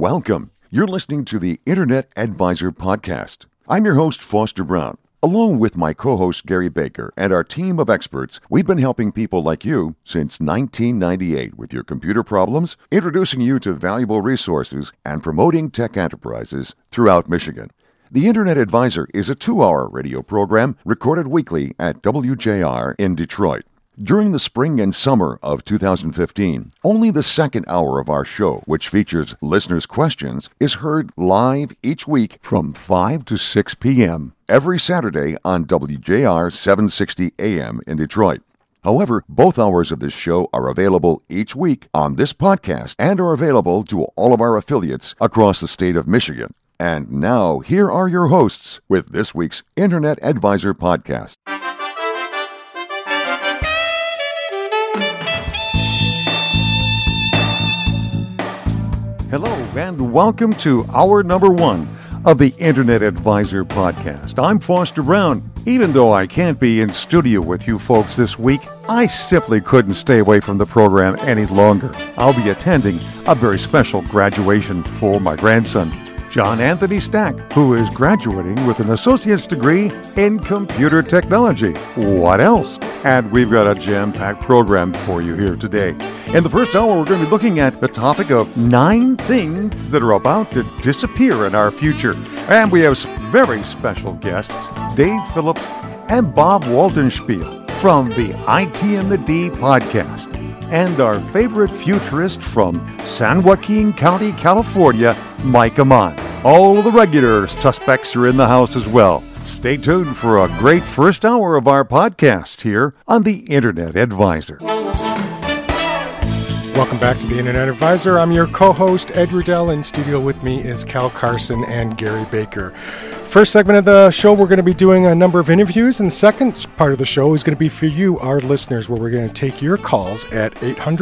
Welcome. You're listening to the Internet Advisor Podcast. I'm your host, Foster Brown. Along with my co-host, Gary Baker, and our team of experts, we've been helping people like you since 1998 with your computer problems, introducing you to valuable resources, and promoting tech enterprises throughout Michigan. The Internet Advisor is a 2-hour radio program recorded weekly at WJR in Detroit. During the spring and summer of 2015, only the second hour of our show, which features listeners' questions, is heard live each week from 5 to 6 p.m. every Saturday on WJR 760 AM in Detroit. However, both hours of this show are available each week on this podcast and are available to all of our affiliates across the state of Michigan. And now, here are your hosts with this week's Internet Advisor Podcast. Hello, and welcome to hour number 1 of the Internet Advisor Podcast. I'm Foster Brown. Even though I can't be in studio with you folks this week, I simply couldn't stay away from the program any longer. I'll be attending a very special graduation for my grandson, John Anthony Stack, who is graduating with an associate's degree in computer technology. What else? And we've got a jam-packed program for you here today. In the first hour, we're going to be looking at the topic of 9 things that are about to disappear in our future. And we have some very special guests, Dave Phillips and Bob Waltenspiel from the IT and the D podcast. And our favorite futurist from San Joaquin County, California, Mike Amon. All of the regular suspects are in the house as well. Stay tuned for a great first hour of our podcast here on the Internet Advisor. Welcome back to the Internet Advisor. I'm your co-host, Ed Riddell. In studio with me is Cal Carson and Gary Baker. First segment of the show, we're going to be doing a number of interviews, and the second part of the show is going to be for you, our listeners, where we're going to take your calls at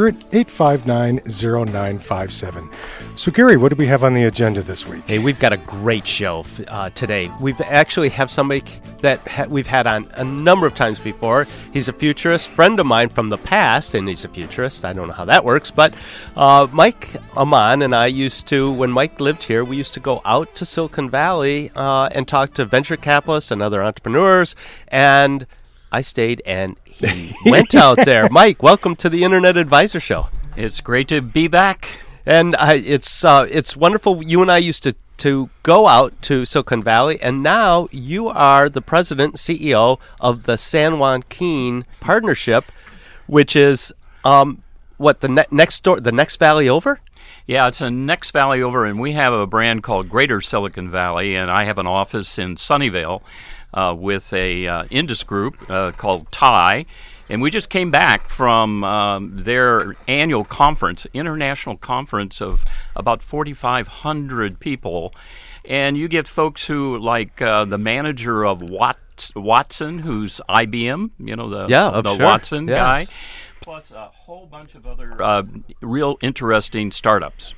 800-859-0957. So, Gary, what do we have on the agenda this week? Hey, we've got a great show today. We've actually have somebody that we've had on a number of times before. He's a futurist, friend of mine from the past, and he's a futurist. I don't know how that works, but Mike Amon and I used to, when Mike lived here, we used to go out to Silicon Valley and talk to venture capitalists and other entrepreneurs, and I stayed and he went out there. Mike, welcome to the Internet Advisor Show. It's great to be back. And it's wonderful. You and I used to go out to Silicon Valley, and now you are the president and CEO of the San Joaquin Partnership, which is the next valley over? Yeah, it's the next valley over, and we have a brand called Greater Silicon Valley, and I have an office in Sunnyvale with a Indus group called TIE. And we just came back from their annual conference, international conference of about 4,500 people. And you get folks who, like the manager of Watson, who's IBM, the Watson guy, plus a whole bunch of other real interesting startups.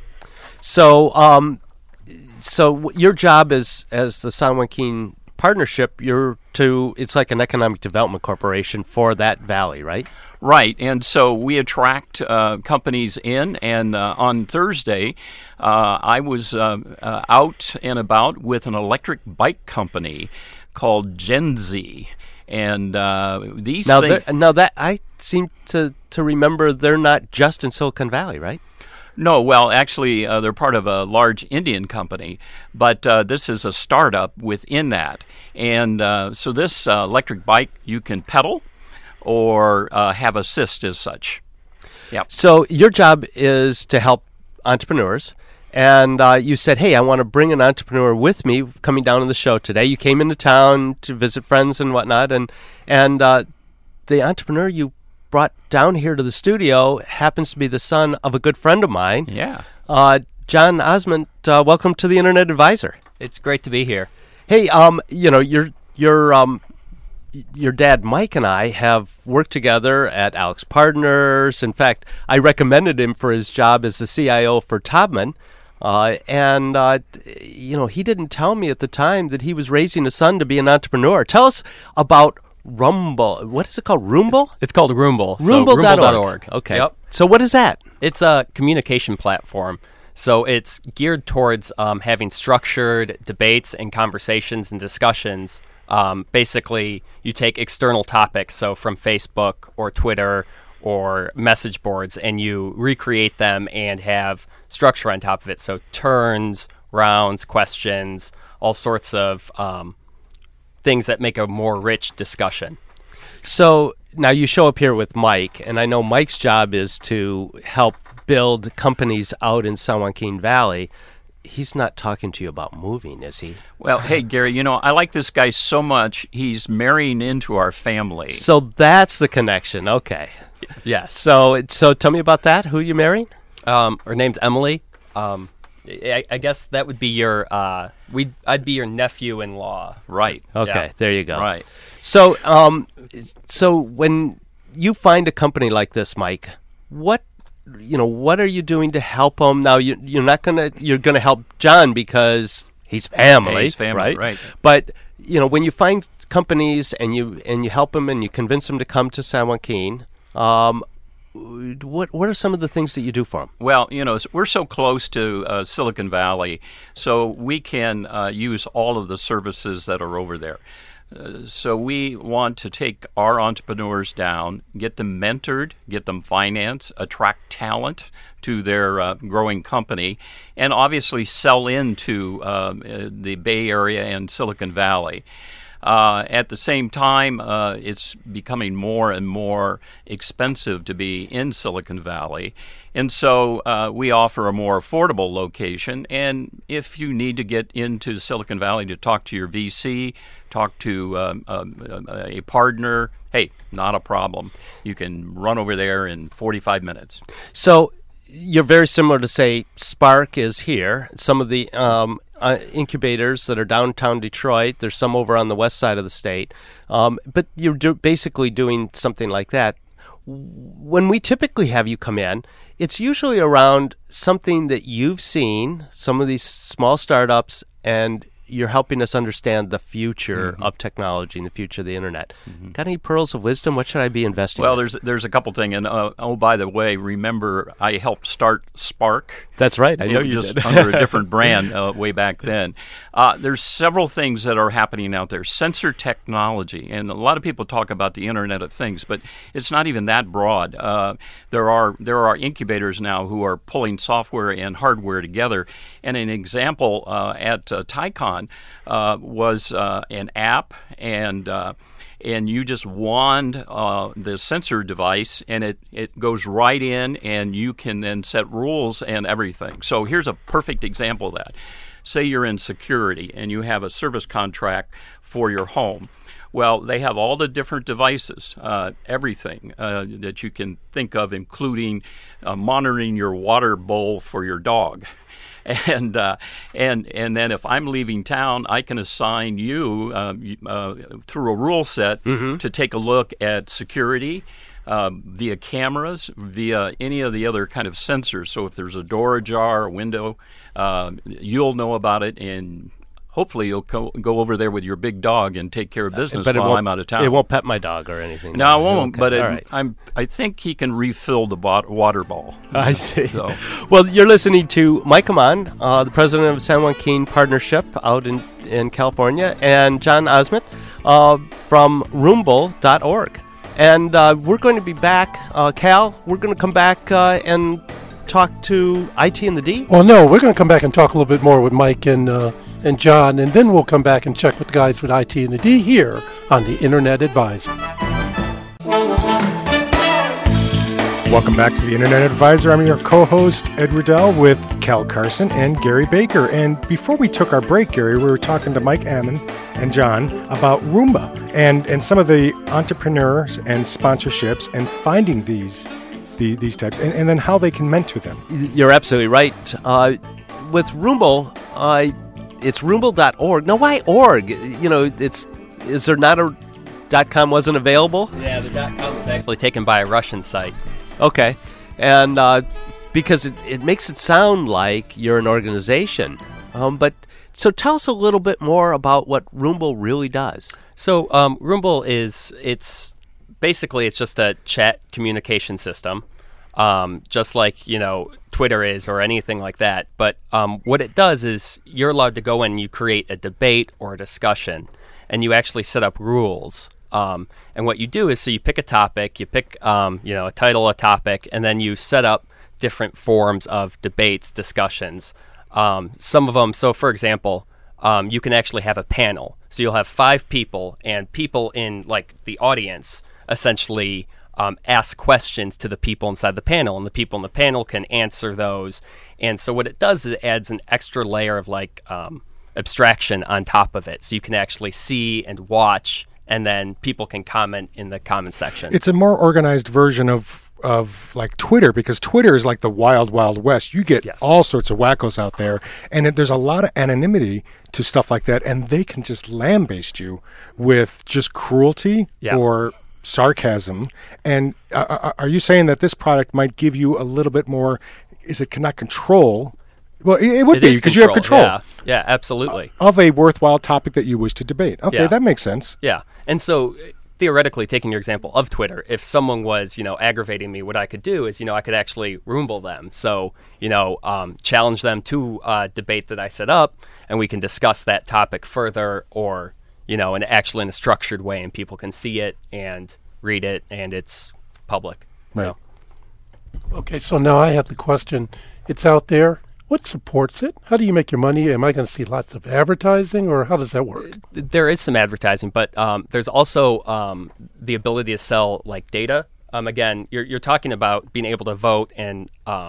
So your job as the San Joaquin Partnership, it's like an economic development corporation for that valley, right? Right, and so we attract companies in, and on Thursday, I was out and about with an electric bike company called GenZ, and these things... Now that I seem to remember they're not just in Silicon Valley, right? No, well, actually, they're part of a large Indian company, but this is a startup within that. And so this electric bike, you can pedal or have assist as such. Yep. So your job is to help entrepreneurs, and you said, hey, I want to bring an entrepreneur with me coming down to the show today. You came into town to visit friends and whatnot, and the entrepreneur you brought down here to the studio happens to be the son of a good friend of mine. Yeah. John Osmond, welcome to the Internet Advisor. It's great to be here. Hey, your dad Mike and I have worked together at Alex Partners. In fact, I recommended him for his job as the CIO for Taubman. He didn't tell me at the time that he was raising a son to be an entrepreneur. Tell us about Rumble. What is it called? Roomble? It's called Roomble. Roomble.org. Roomble.org. Okay. Yep. So what is that? It's a communication platform So it's geared towards having structured debates and conversations and discussions. Basically, you take external topics, so from Facebook or Twitter or message boards, and you recreate them and have structure on top of it. So turns, rounds, questions, all sorts of things that make a more rich discussion. So now you show up here with Mike, and I know Mike's job is to help build companies out in San Joaquin Valley. He's not talking to you about moving, is he? Well, hey, Gary, I like this guy so much, he's marrying into our family. So that's the connection. Okay. Yes. So tell me about that. Who are you marrying? Her name's Emily. I guess that would be your I'd be your nephew-in-law. Right. Okay, Yeah. there you go. Right. So so when you find a company like this, Mike, what are you doing to help them? Now you're gonna help John because he's family, Yeah, he's family, right? right. But when you find companies and you help them and you convince them to come to San Joaquin, what are some of the things that you do for them? Well, we're so close to Silicon Valley, so we can use all of the services that are over there. So we want to take our entrepreneurs down, get them mentored, get them financed, attract talent to their growing company, and obviously sell into the Bay Area and Silicon Valley. At the same time, it's becoming more and more expensive to be in Silicon Valley. And so we offer a more affordable location. And if you need to get into Silicon Valley to talk to your VC, talk to a partner, hey, not a problem. You can run over there in 45 minutes. So you're very similar to, say, Spark is here. Some of the incubators that are downtown Detroit. There's some over on the west side of the state. But you're basically doing something like that. When we typically have you come in, it's usually around something that you've seen, some of these small startups, and you're helping us understand the future of technology and the future of the internet. Got any pearls of wisdom? What should I be investing in? Well, there's a couple things. And by the way, remember, I helped start Spark. That's right. I know you just did. under a different brand way back then. There's several things that are happening out there. Sensor technology, and a lot of people talk about the Internet of Things, but it's not even that broad. There are incubators now who are pulling software and hardware together. And an example at TiCon was an app, and you just wand the sensor device, and it goes right in, and you can then set rules and everything. So here's a perfect example of that. Say you're in security, and you have a service contract for your home. Well, they have all the different devices, everything that you can think of, including monitoring your water bowl for your dog. And then if I'm leaving town, I can assign you through a rule set to take a look at security via cameras, via any of the other kind of sensors. So if there's a door ajar, a window, you'll know about it, and hopefully you'll go over there with your big dog and take care of business while I'm out of town. It won't pet my dog or anything. No, it won't. Okay. But I think he can refill the water ball. I see. So. Well, you're listening to Mike Amon, the president of San Joaquin Partnership out in California, and John Osment from Rumble.org. And we're going to be back. Cal, we're going to come back and talk to IT and the D? Well, no, we're going to come back and talk a little bit more with Mike and John, and then we'll come back and check with the guys with IT and the D here on the Internet Advisor. Welcome back to the Internet Advisor. I'm your co-host, Ed Riddell, with Cal Carson and Gary Baker. And before we took our break, Gary, we were talking to Mike Ammon and John about Roomba and some of the entrepreneurs and sponsorships and finding these types and then how they can mentor them. You're absolutely right. With Rumble, it's Rumble.org. Now, why org? Is there not a .com wasn't available? Yeah, the .com was actually taken by a Russian site. Okay. And because it makes it sound like you're an organization. So tell us a little bit more about what Rumble really does. So Rumble it's just a chat communication system. just like Twitter is or anything like that. But what it does is you're allowed to go in and you create a debate or a discussion, and you actually set up rules. And what you do is, so you pick a topic, you pick a title, a topic, and then you set up different forms of debates, discussions. Some of them, so for example, you can actually have a panel. So you'll have 5 people, and people in the audience essentially ask questions to the people inside the panel, and the people in the panel can answer those. And so what it does is it adds an extra layer of abstraction on top of it, so you can actually see and watch, and then people can comment in the comment section. It's a more organized version of Twitter, because Twitter is like the wild, wild west. You get all sorts of wackos out there, and there's a lot of anonymity to stuff like that, and they can just lambaste you with just cruelty or sarcasm. And are you saying that this product might give you a little bit more, not control? Well, it would be, because you have control. Yeah, absolutely. Of a worthwhile topic that you wish to debate. Okay, that makes sense. Yeah, and so theoretically, taking your example of Twitter, if someone was, aggravating me, what I could do is, I could actually Roomble them. So, challenge them to a debate that I set up, and we can discuss that topic further, or, in a structured way, and people can see it and read it, and it's public. Right. So. Okay, so now I have the question. It's out there. What supports it? How do you make your money? Am I going to see lots of advertising, or how does that work? There is some advertising, but there's also the ability to sell data. Again, you're talking about being able to vote and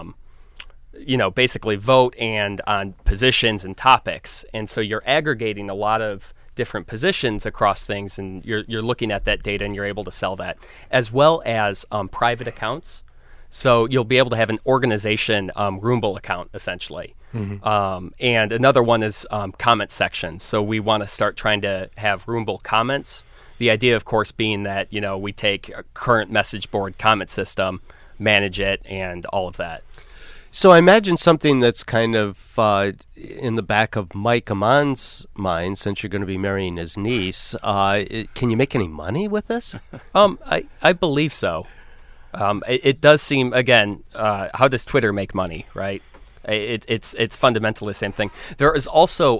basically vote and on positions and topics, and so you're aggregating a lot of different positions across things, and you're looking at that data, and you're able to sell that, as well as private accounts. So you'll be able to have an organization Roomble account, essentially. Mm-hmm. And another one is comment sections. So we want to start trying to have Roomble comments. The idea, of course, being that, we take a current message board comment system, manage it, and all of that. So I imagine something that's kind of in the back of Mike Amon's mind, since you're going to be marrying his niece. Can you make any money with this? I believe so. It does seem, again, how does Twitter make money, right? It's fundamentally the same thing. There is also,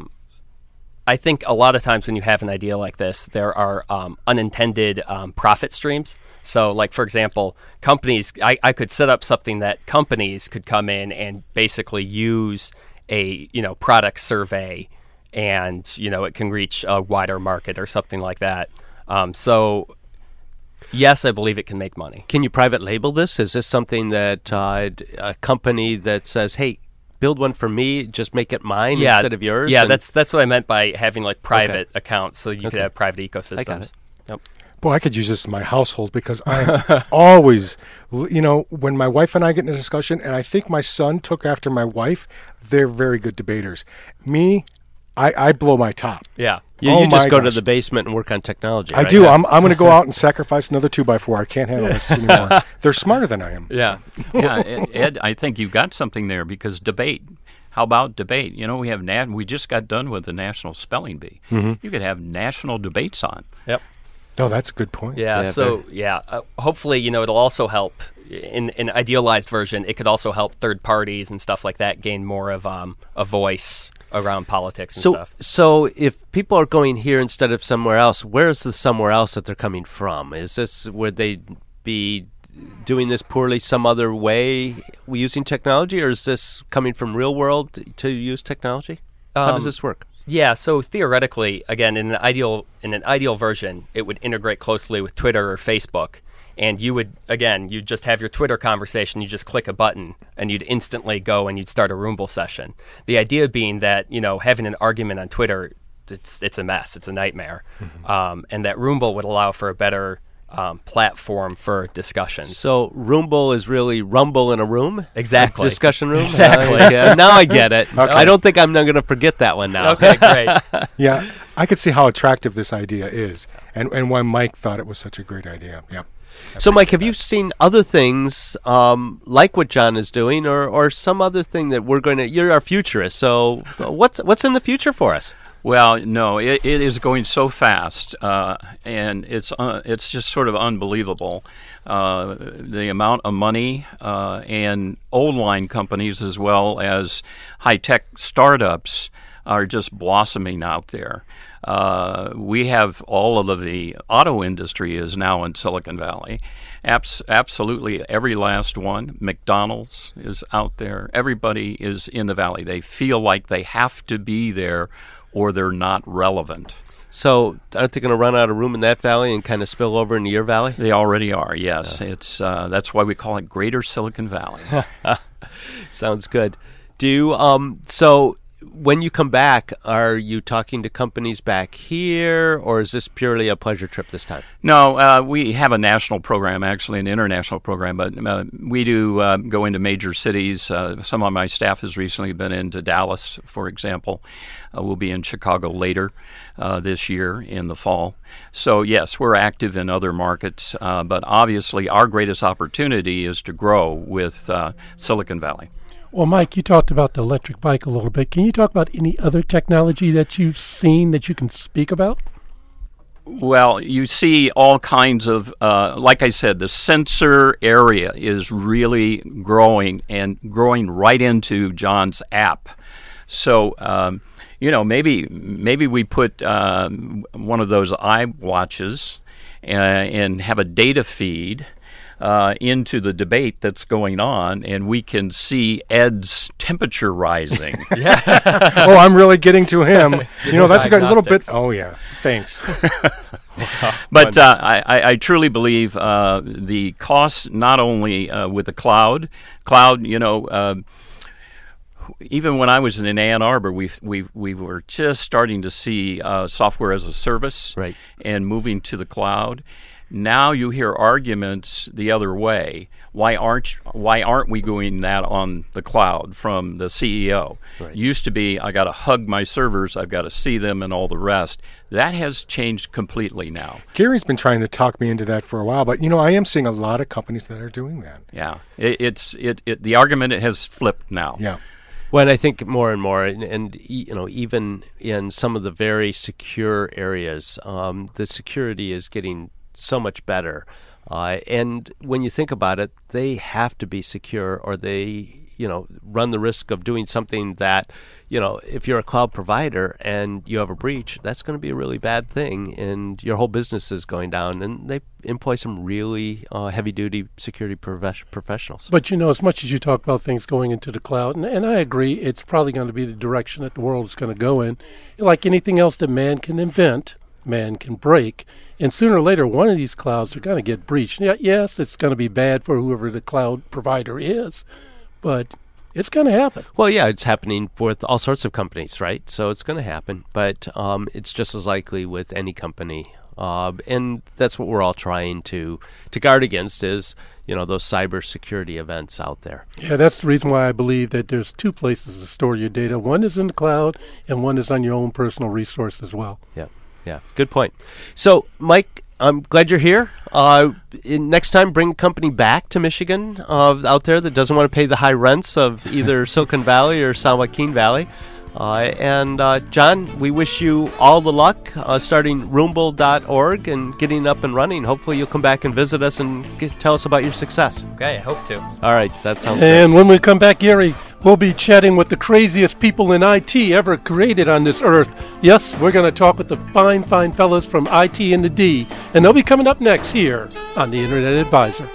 I think a lot of times when you have an idea like this, there are unintended profit streams. So, for example, companies, I could set up something that companies could come in and basically use a, product survey, and, it can reach a wider market or something like that. Yes, I believe it can make money. Can you private label this? Is this something that a company that says, hey, build one for me, just make it mine instead of yours? Yeah, that's what I meant by having private accounts, so you could have private ecosystems. I got it. Yep. Boy, I could use this in my household, because I always, when my wife and I get in a discussion, and I think my son took after my wife, they're very good debaters. Me, I blow my top. Yeah. You just go to the basement and work on technology. I do. I'm going to go out and sacrifice another 2x4. I can't handle this anymore. They're smarter than I am. Yeah. Ed, I think you've got something there, because debate. How about debate? We have we just got done with the National Spelling Bee. Mm-hmm. You could have national debates on. Yep. Oh, that's a good point. Yeah. Hopefully, it'll also help in an idealized version. It could also help third parties and stuff like that gain more of a voice around politics and stuff. So if people are going here instead of somewhere else, where is the somewhere else that they're coming from? Is this, would they be doing this poorly some other way using technology, or is this coming from real world to use technology? How does this work? Yeah, so theoretically, again, in an ideal version, it would integrate closely with Twitter or Facebook. And you'd just have your Twitter conversation, you just click a button, and you'd instantly go and you'd start a Roomble session. The idea being that, having an argument on Twitter, it's a mess, it's a nightmare. Mm-hmm. And that Roomble would allow for a better platform for discussion. So Roomble is really Rumble in a room? Exactly. Discussion room? Exactly. Now I get it. Okay. I don't think I'm not going to forget that one now. Okay, great. Yeah, I could see how attractive this idea is, and why Mike thought it was such a great idea. Yep. So, Mike, have you seen other things like what John is doing, or some other thing that we're going to? You're our futurist, so what's in the future for us? Well, no, it is going so fast, and it's just sort of unbelievable. The amount of money and old line companies as well as high-tech startups are just blossoming out there. We have all of the auto industry is now in Silicon Valley. Absolutely every last one. McDonald's is out there. Everybody is in the valley. They feel like they have to be there or they're not relevant. So aren't they going to run out of room in that valley and kind of spill over into your valley? They already are, yes. It's that's why we call it Greater Silicon Valley. Sounds good. Do you, so when you come back, are you talking to companies back here, or is this purely a pleasure trip this time? No, we have a national program, actually an international program, but we do go into major cities. Some of my staff has recently been into Dallas, for example. We'll be in Chicago later this year in the fall. So, yes, we're active in other markets, but obviously our greatest opportunity is to grow with Silicon Valley. Well, Mike, you talked about the electric bike a little bit. Can you talk about any other technology that you've seen that you can speak about? Well, you see all kinds of, like I said, the sensor area is really growing and growing right into John's app. So, maybe we put one of those iWatches and have a data feed into the debate that's going on, and we can see Ed's temperature rising. Oh, I'm really getting to him. That's a good little bit. Oh, yeah. Thanks. But I truly believe the costs, not only with the cloud, even when I was in Ann Arbor, we were just starting to see software as a service, right, and moving to the cloud. Now you hear arguments the other way. Why aren't we doing that on the cloud from the CEO? Right. Used to be, I got to hug my servers, I've got to see them and all the rest. That has changed completely now. Gary's been trying to talk me into that for a while, but I am seeing a lot of companies that are doing that. Yeah, the argument has flipped now. Yeah. Well, I think more and more, and even in some of the very secure areas, the security is getting so much better. And when you think about it, they have to be secure, or they, run the risk of doing something that, if you're a cloud provider and you have a breach, that's going to be a really bad thing, and your whole business is going down. And they employ some really heavy-duty security professionals. But, as much as you talk about things going into the cloud, and I agree, it's probably going to be the direction that the world is going to go in. Like anything else that man can invent, man can break, and sooner or later one of these clouds are going to get breached. Yes, it's going to be bad for whoever the cloud provider is, but it's going to happen. Well, yeah, it's happening with all sorts of companies, right? So it's going to happen, but it's just as likely with any company, and that's what we're all trying to guard against is those cybersecurity events out there. Yeah, that's the reason why I believe that there's two places to store your data. One is in the cloud, and one is on your own personal resource as well. Yeah, good point. So, Mike, I'm glad you're here. Next time, bring a company back to Michigan out there that doesn't want to pay the high rents of either Silicon Valley or San Joaquin Valley. And John, we wish you all the luck starting Rumble.org and getting up and running. Hopefully you'll come back and visit us and tell us about your success. Okay, I hope to. All right, that sounds And when we come back, Gary, we'll be chatting with the craziest people in IT ever created on this earth. Yes, we're going to talk with the fine fellas from IT and the D, and they'll be coming up next here on the Internet Advisor.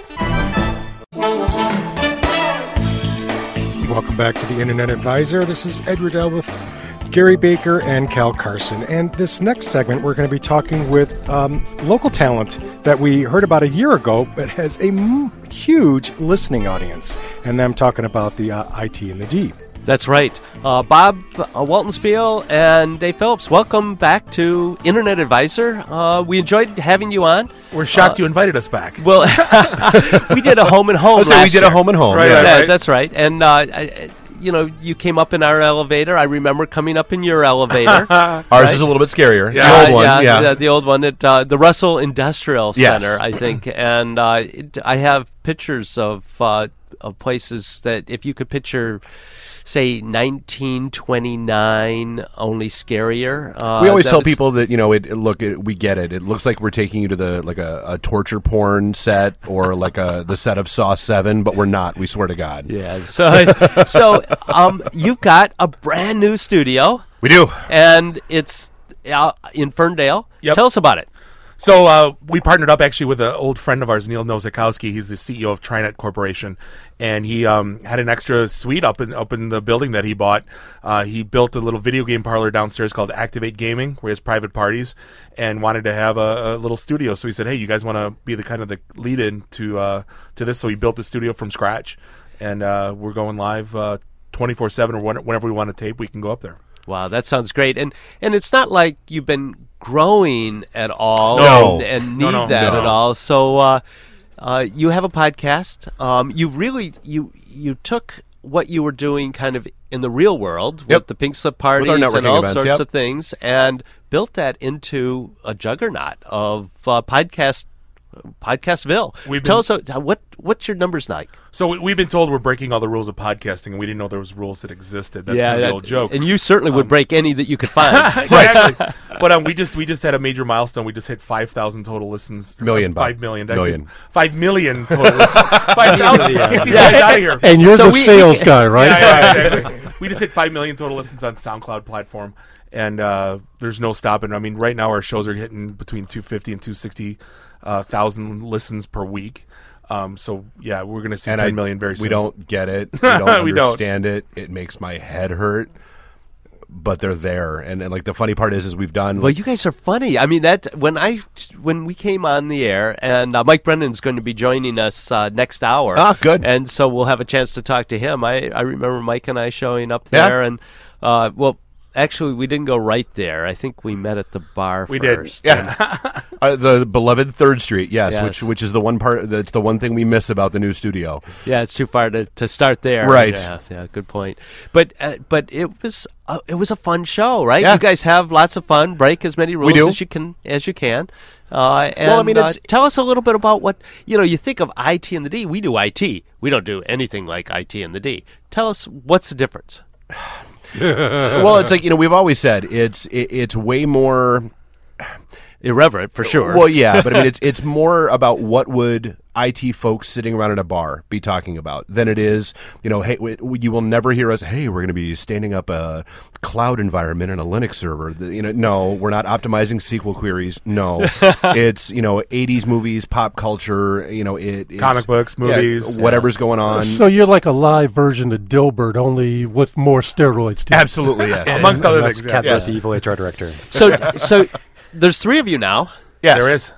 Welcome back to the Internet Advisor. This is Ed Riddell with Gary Baker and Cal Carson. And this next segment, we're going to be talking with local talent that we heard about a year ago, but has a huge listening audience. And I'm talking about the IT and the D. That's right. Bob Waltonspiel and Dave Phillips, welcome back to Internet Advisor. We enjoyed having you on. We're shocked you invited us back. Well, we did a home and home. We did a home and home. Right, yeah, right. That's right. And you came up in our elevator. I remember coming up in your elevator. Ours is a little bit scarier. Yeah. The old one. Yeah, the old one at the Russell Industrial Center, I think. And I have pictures of of places that if you could picture, say, 1929, only scarier. We always tell people that we get it. It looks like we're taking you to the a torture porn set or like the set of Saw 7, but we're not. We swear to God. Yeah. So you've got a brand new studio. We do, and it's in Ferndale. Yep. Tell us about it. So we partnered up actually with an old friend of ours, Neil Nozakowski. He's the CEO of TriNet Corporation, and he had an extra suite up in the building that he bought. He built a little video game parlor downstairs called Activate Gaming, where he has private parties, and wanted to have a little studio. So he said, "Hey, you guys want to be the lead-in to this?" So he built the studio from scratch, and we're going live 24/7 or whenever we want to tape. We can go up there. Wow, that sounds great. And it's not like you've been growing at all and need that at all. So you have a podcast. You took what you were doing kind of in the real world with the Pink Slip parties and all events, sorts of things and built that into a juggernaut of Podcastville. Tell us what's your numbers like? So we've been told we're breaking all the rules of podcasting, and we didn't know there was rules that existed. That's kind of the old joke. And you certainly would break any that you could find. Right. But we just had a major milestone. We just hit 5,000 total listens. 5 million. 5 million total listens. 5,000. Get these guys out of here. And you're the sales guy, right? Yeah, exactly. We just hit 5 million total listens on SoundCloud platform, and there's no stopping. I mean, right now our shows are hitting between 250 and 260,000 listens per week. So yeah, we're going to see 10 million very soon. We don't get it. We don't understand it. It makes my head hurt. But they're there, and like the funny part is we've done. Well, you guys are funny. I mean, that when we came on the air, and Mike Brennan's going to be joining us next hour. Ah, good. And so we'll have a chance to talk to him. I remember Mike and I showing up there, and actually, we didn't go right there. I think we met at the bar first. We did. Yeah. The beloved 3rd Street, yes. Which is the one part that's the one thing we miss about the new studio. Yeah, it's too far to start there. Right. Yeah, good point. But it was a fun show, right? Yeah. You guys have lots of fun, break as many rules as you can. Tell us a little bit about what, you think of IT and the D. We do IT. We don't do anything like IT and the D. Tell us what's the difference. Well, it's like we've always said it's way more irreverent for sure. Well, yeah, but I mean it's more about what would IT folks sitting around at a bar be talking about than it is, hey, you will never hear us, hey, we're going to be standing up a cloud environment in a Linux server. No, we're not optimizing SQL queries. No, it's, 80s movies, pop culture, it's comic books, movies, whatever's going on. So you're like a live version of Dilbert, only with more steroids, too. Absolutely, yes. Amongst other things. Cat the evil HR director. So there's 3 of you now. Yes. There is.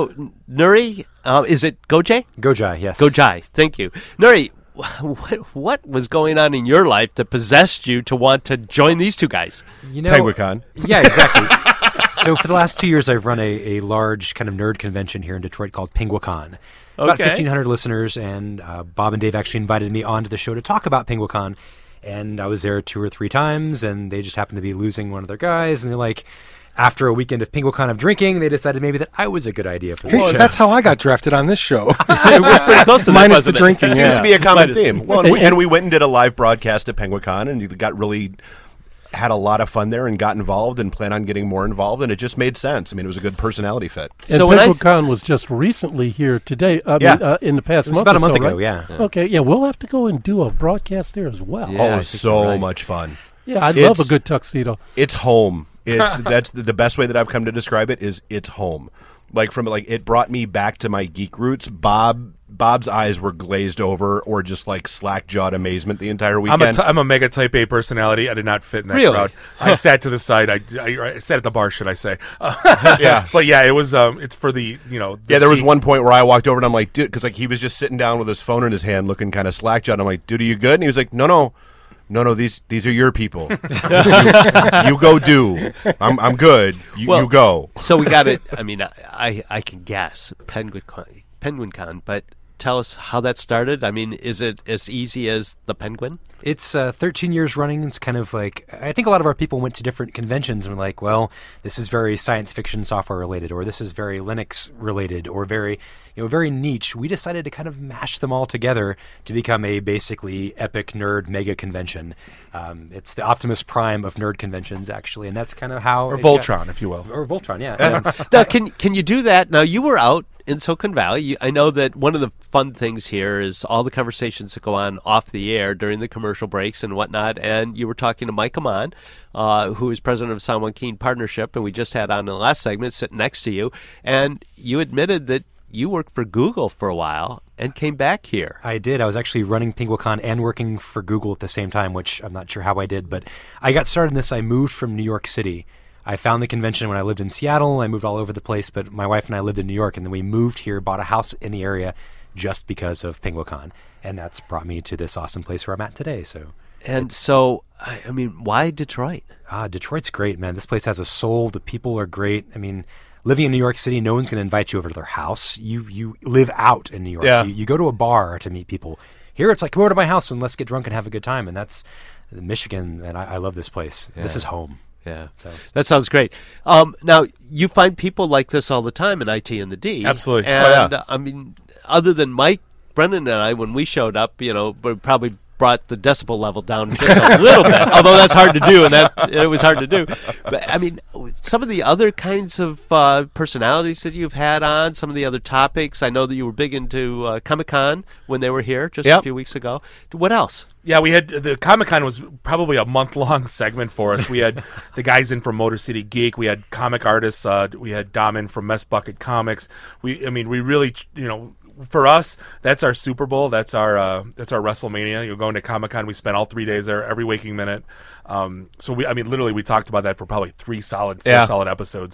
Nuri, is it Gojai? Gojai, yes. Gojai, thank you. Nuri, what was going on in your life that possessed you to want to join these 2 guys? PenguinCon. Yeah, exactly. So for the last 2 years, I've run a large kind of nerd convention here in Detroit called PenguinCon. About 1,500 listeners, and Bob and Dave actually invited me onto the show to talk about PenguinCon. And I was there 2 or 3 times, and they just happened to be losing one of their guys, and they're like... After a weekend of PenguinCon of drinking, they decided maybe that I was a good idea for the show. That's how I got drafted on this show. It was pretty close to minus the drinking. It seems to be a common theme. Well, and we went and did a live broadcast at PenguinCon, and you had a lot of fun there and got involved and plan on getting more involved, and it just made sense. I mean, it was a good personality fit. And so PenguinCon was just recently here today. In the past month. About a month ago, right? yeah. Okay, yeah, we'll have to go and do a broadcast there as well. Yeah, it's so much fun. Yeah, I love a good tuxedo. It's home. That's the best way that I've come to describe it is it's home. It brought me back to my geek roots. Bob's eyes were glazed over or just like slack-jawed amazement the entire weekend. I'm a mega type A personality. I did not fit in that crowd. I sat to the side. I sat at the bar, should I say. Yeah. But yeah, it was it's for the, there was one point where I walked over and I'm like, dude, because he was just sitting down with his phone in his hand looking kind of slack-jawed. I'm like, dude, are you good? And he was like, no, these are your people. you go do. I'm good. You go. So we got it. I mean, I can guess PenguinCon, but tell us how that started? I mean, is it as easy as the Penguin? It's 13 years running. It's kind of like, I think a lot of our people went to different conventions and were like, well, this is very science fiction software related, or this is very Linux related, or very niche. We decided to kind of mash them all together to become a basically epic nerd mega convention. It's the Optimus Prime of nerd conventions, actually, and that's kind of how... Or Voltron, if you will. Or Voltron, yeah. Now, can you do that? Now, you were out in Silicon Valley. I know that one of the fun things here is all the conversations that go on off the air during the commercial breaks and whatnot, and you were talking to Mike Amon, who is president of Sound One Keen Partnership, and we just had on in the last segment sitting next to you, and you admitted that you worked for Google for a while and came back here. I did. I was actually running PinguaCon and working for Google at the same time, which I'm not sure how I did, but I got started in this. I moved from New York City. I found the convention when I lived in Seattle. I moved all over the place, but my wife and I lived in New York, and then we moved here, bought a house in the area just because of PinguaCon, and that's brought me to this awesome place where I'm at today. So, I mean, why Detroit? Detroit's great, man. This place has a soul. The people are great. I mean, living in New York City, no one's going to invite you over to their house. You live out in New York. Yeah. You go to a bar to meet people. Here, it's like, come over to my house and let's get drunk and have a good time. And that's Michigan, and I love this place. Yeah. This is home. Yeah, that sounds great. Now, you find people like this all the time in IT and the D. Absolutely. And, I mean, other than Mike, Brendan, and I, when we showed up, we probably brought the decibel level down just a little bit, although that's hard to do, and it was hard to do. But, I mean, some of the other kinds of personalities that you've had on, some of the other topics, I know that you were big into Comic-Con when they were here just a few weeks ago. What else? Yeah, we had the Comic-Con was probably a month-long segment for us. We had the guys in from Motor City Geek. We had comic artists. We had Dom in from Mess Bucket Comics. We really, for us, that's our Super Bowl. That's our WrestleMania. You're going to Comic-Con. We spent all 3 days there, every waking minute. So literally, we talked about that for probably 4 solid episodes.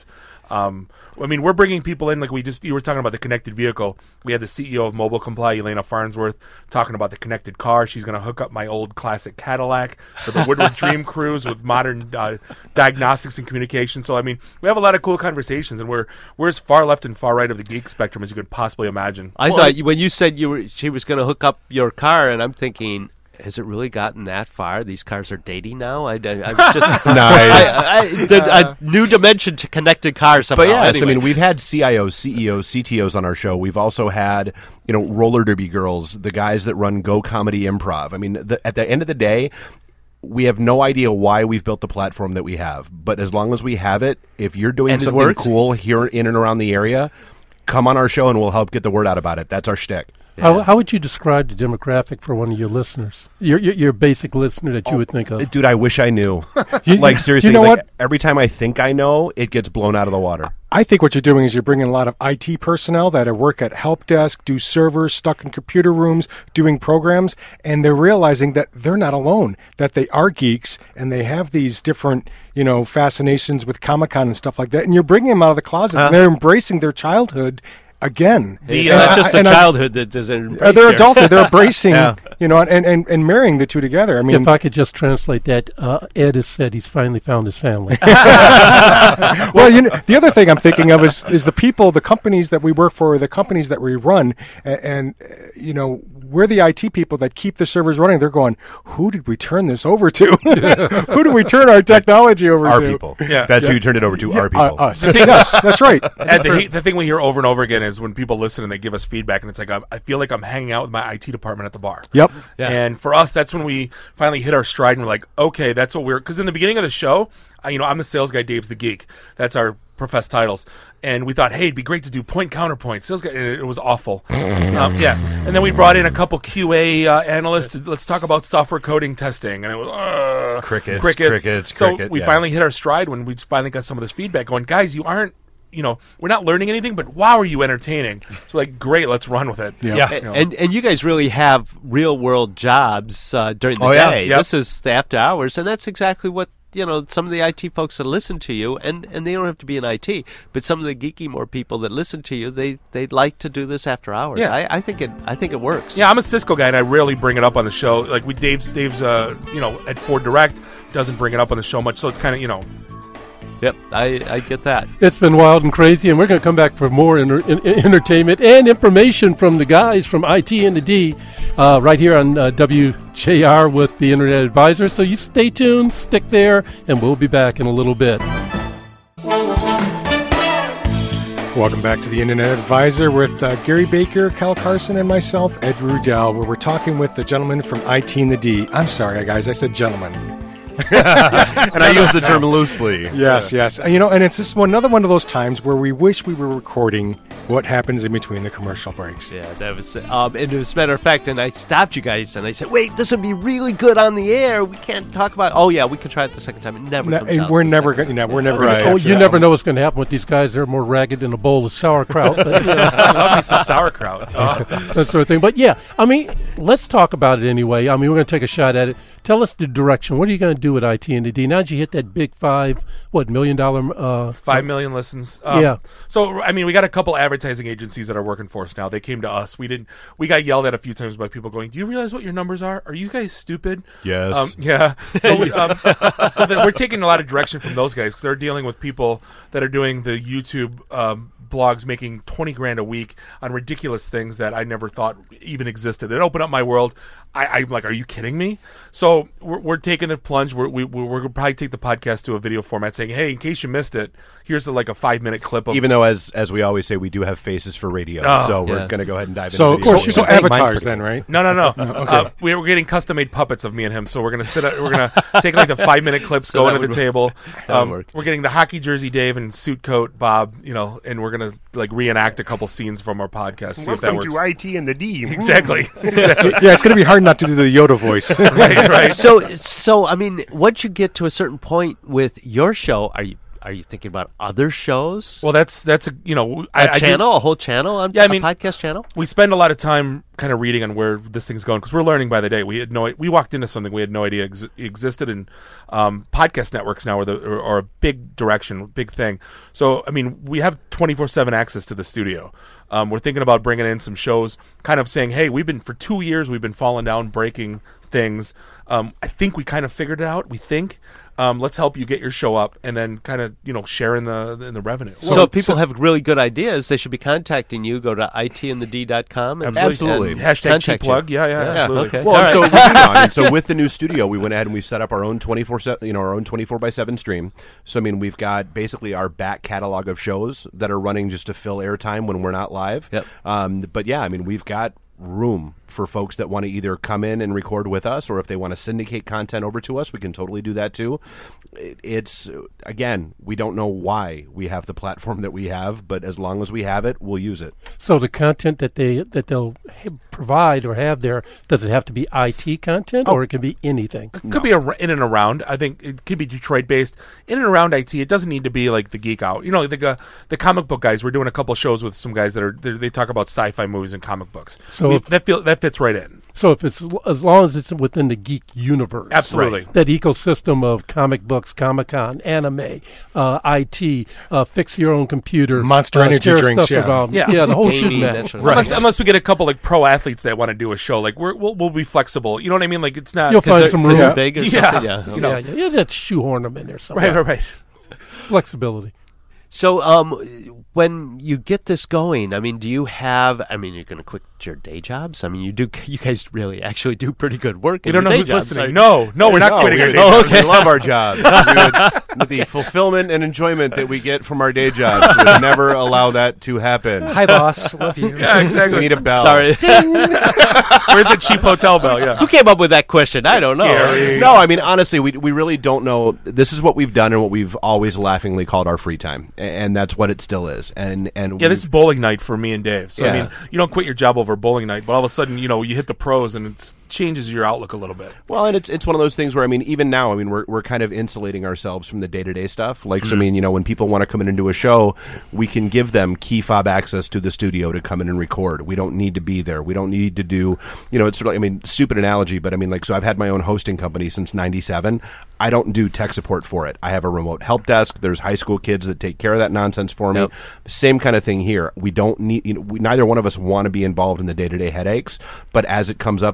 We're bringing people in, like you were talking about the connected vehicle. We had the CEO of Mobile Comply, Elena Farnsworth, talking about the connected car. She's going to hook up my old classic Cadillac for the Woodward Dream Cruise with modern diagnostics and communication. So, we have a lot of cool conversations, and we're as far left and far right of the geek spectrum as you could possibly imagine. I thought when you said she was going to hook up your car, and I'm thinking, has it really gotten that far? These cars are dating now. I was just nice. A new dimension to connected cars. Somehow. But yes, anyway. we've had CIOs, CEOs, CTOs on our show. We've also had roller derby girls, the guys that run Go Comedy Improv. At the end of the day, we have no idea why we've built the platform that we have. But as long as we have it, if you're doing something cool here in and around the area, come on our show and we'll help get the word out about it. That's our shtick. Yeah. How would you describe the demographic for one of your listeners? Your basic listener that you would think of? Dude, I wish I knew. Seriously, what? Every time I think I know, it gets blown out of the water. I think what you're doing is you're bringing a lot of IT personnel that work at help desk, do servers, stuck in computer rooms, doing programs, and they're realizing that they're not alone, that they are geeks, and they have these different, fascinations with Comic-Con and stuff like that, and you're bringing them out of the closet, and they're embracing their childhood again. It's not just the childhood that is embraced. They're adulthood. They're embracing, and marrying the two together. If I could just translate that, Ed has said he's finally found his family. Well, the other thing I'm thinking of is the people, the companies that we work for, the companies that we run, and we're the IT people that keep the servers running. They're going, who did we turn this over to? Who did we turn our technology over our to? Our people. Yeah. That's who you turned it over to, our people. Us. Yes, that's right. And the thing we hear over and over again is when people listen and they give us feedback, and it's like, I feel like I'm hanging out with my IT department at the bar. Yep. Yeah. And for us, that's when we finally hit our stride, and we're like, okay, that's what because in the beginning of the show, I'm the sales guy, Dave's the geek. That's our professed titles. And we thought, hey, it'd be great to do point counterpoint. Sales guy, and it was awful. And then we brought in a couple QA analysts. Let's talk about software coding testing. And it was crickets. So we finally hit our stride when we finally got some of this feedback going, guys, you aren't, we're not learning anything, but wow, are you entertaining? So great, let's run with it. Yeah. And you guys really have real world jobs during the day. Yep. This is the after hours, and that's exactly what some of the IT folks that listen to you, and they don't have to be in IT, but some of the geeky more people that listen to you, they'd like to do this after hours. Yeah. I think it works. Yeah, I'm a Cisco guy, and I rarely bring it up on the show. Dave's at Ford Direct doesn't bring it up on the show much, so it's kind of Yep, I get that. It's been wild and crazy, and we're going to come back for more entertainment and information from the guys from IT and the D right here on WJR with the Internet Advisor. So you stay tuned, stick there, and we'll be back in a little bit. Welcome back to the Internet Advisor with Gary Baker, Cal Carson, and myself, Ed Rudell, where we're talking with the gentleman from IT and the D. I'm sorry, guys, I said gentleman. And I use the term loosely. Yes. And it's just another one of those times where we wish we were recording what happens in between the commercial breaks. Yeah, that was, and as a matter of fact, and I stopped you guys, and I said, wait, this would be really good on the air. We can't talk about, we could try it the second time. It never comes out. We're never going to. Right. You never know what's going to happen with these guys. They're more ragged than a bowl of sauerkraut. But, I love me some sauerkraut. That sort of thing. But, yeah, I mean, let's talk about it anyway. I mean, we're going to take a shot at it. Tell us the direction. What are you going to do with IT and the D? Now that you hit that big $5 million? 5 million listens. Yeah. So, I mean, we got a couple advertising agencies that are working for us now. They came to us. We got yelled at a few times by people going, do you realize what your numbers are? Are you guys stupid? Yes. Yeah. So, so that we're taking a lot of direction from those guys because they're dealing with people that are doing the YouTube blogs making $20,000 a week on ridiculous things that I never thought even existed. It opened up my world. I'm like, are you kidding me? So we're taking the plunge. We're going to probably take the podcast to a video format saying, hey, in case you missed it, here's like a 5-minute clip of... Even though, as we always say, we do have faces for radio. So we're going to go ahead and dive into video. So avatars then, right? No. Okay. We're getting custom-made puppets of me and him. So we're going to take like the 5-minute clips, go into the table. We're getting the hockey jersey Dave and suit coat Bob, and we're going to like reenact a couple scenes from our podcast. See if that works. Welcome to IT and the D. Exactly. Yeah, it's going to be hard not to do the Yoda voice. right. So I mean, once you get to a certain point with your show, are you thinking about other shows? Well, that's a whole channel, a podcast channel. We spend a lot of time kind of reading on where this thing's going because we're learning by the day. We walked into something we had no idea existed, and podcast networks now are a big direction, big thing. So I mean, we have 24/7 access to the studio. We're thinking about bringing in some shows, kind of saying, hey, for 2 years we've been falling down, breaking things. I think we kind of figured it out. We think. Let's help you get your show up, and then kind of share in the revenue. So if people have really good ideas, they should be contacting you. Go to itandthed.com. Absolutely. Hashtag cheap plug. Yeah, absolutely. Okay. Well, so we do now. And so with the new studio, we went ahead and we set up our own 24/7 stream. So I mean, we've got basically our back catalog of shows that are running just to fill airtime when we're not live. Yep. But yeah, I mean, we've got room for folks that want to either come in and record with us, or if they want to syndicate content over to us, we can totally do that too. It's, again, we don't know why we have the platform that we have, but as long as we have it, we'll use it. So the content that they'll provide or have there, does it have to be IT content, or it can be anything? It could be in and around. I think it could be Detroit-based. In and around IT, it doesn't need to be like the Geek Out. The comic book guys, we're doing a couple shows with some guys that they talk about sci-fi movies and comic books. So that fits right in. So if it's as long as it's within the geek universe, absolutely, right. That ecosystem of comic books, Comic-Con, anime, IT, fix your own computer, Monster Energy drinks, the whole shooting match. Right. Unless we get a couple like pro athletes that want to do a show, like we'll be flexible. You know what I mean? Like it's not. You'll find some room. Big or something. Yeah. That's shoehorn them in there somewhere. Right. Flexibility. So, when you get this going, I mean, you're going to quit your day jobs? I mean, you guys really actually do pretty good work. We don't know who's listening. No, we're not quitting our day jobs. We love our jobs. The fulfillment and enjoyment that we get from our day jobs would never allow that to happen. Hi, boss. Love you. Yeah, exactly. We need a bell. Sorry. Where's the cheap hotel bell? Yeah. Who came up with that question? I don't know. Gary. No, I mean, honestly, we really don't know. This is what we've done and what we've always laughingly called our free time. And that's what it still is. And this is bowling night for me and Dave. So, I mean, you don't quit your job over bowling night, but all of a sudden, you hit the pros and it changes your outlook a little bit. Well, and it's one of those things where, I mean, even now, I mean, we're kind of insulating ourselves from the day-to-day stuff. Like, so, I mean, when people want to come in and do a show, we can give them key fob access to the studio to come in and record. We don't need to be there. We don't need to do, it's sort of, I mean, stupid analogy, but I mean, like, so I've had my own hosting company since 97. I don't do tech support for it. I have a remote help desk. There's high school kids that take care of that nonsense for me. Same kind of thing here. We don't need, neither one of us want to be involved in the day-to-day headaches, but as it comes up and as we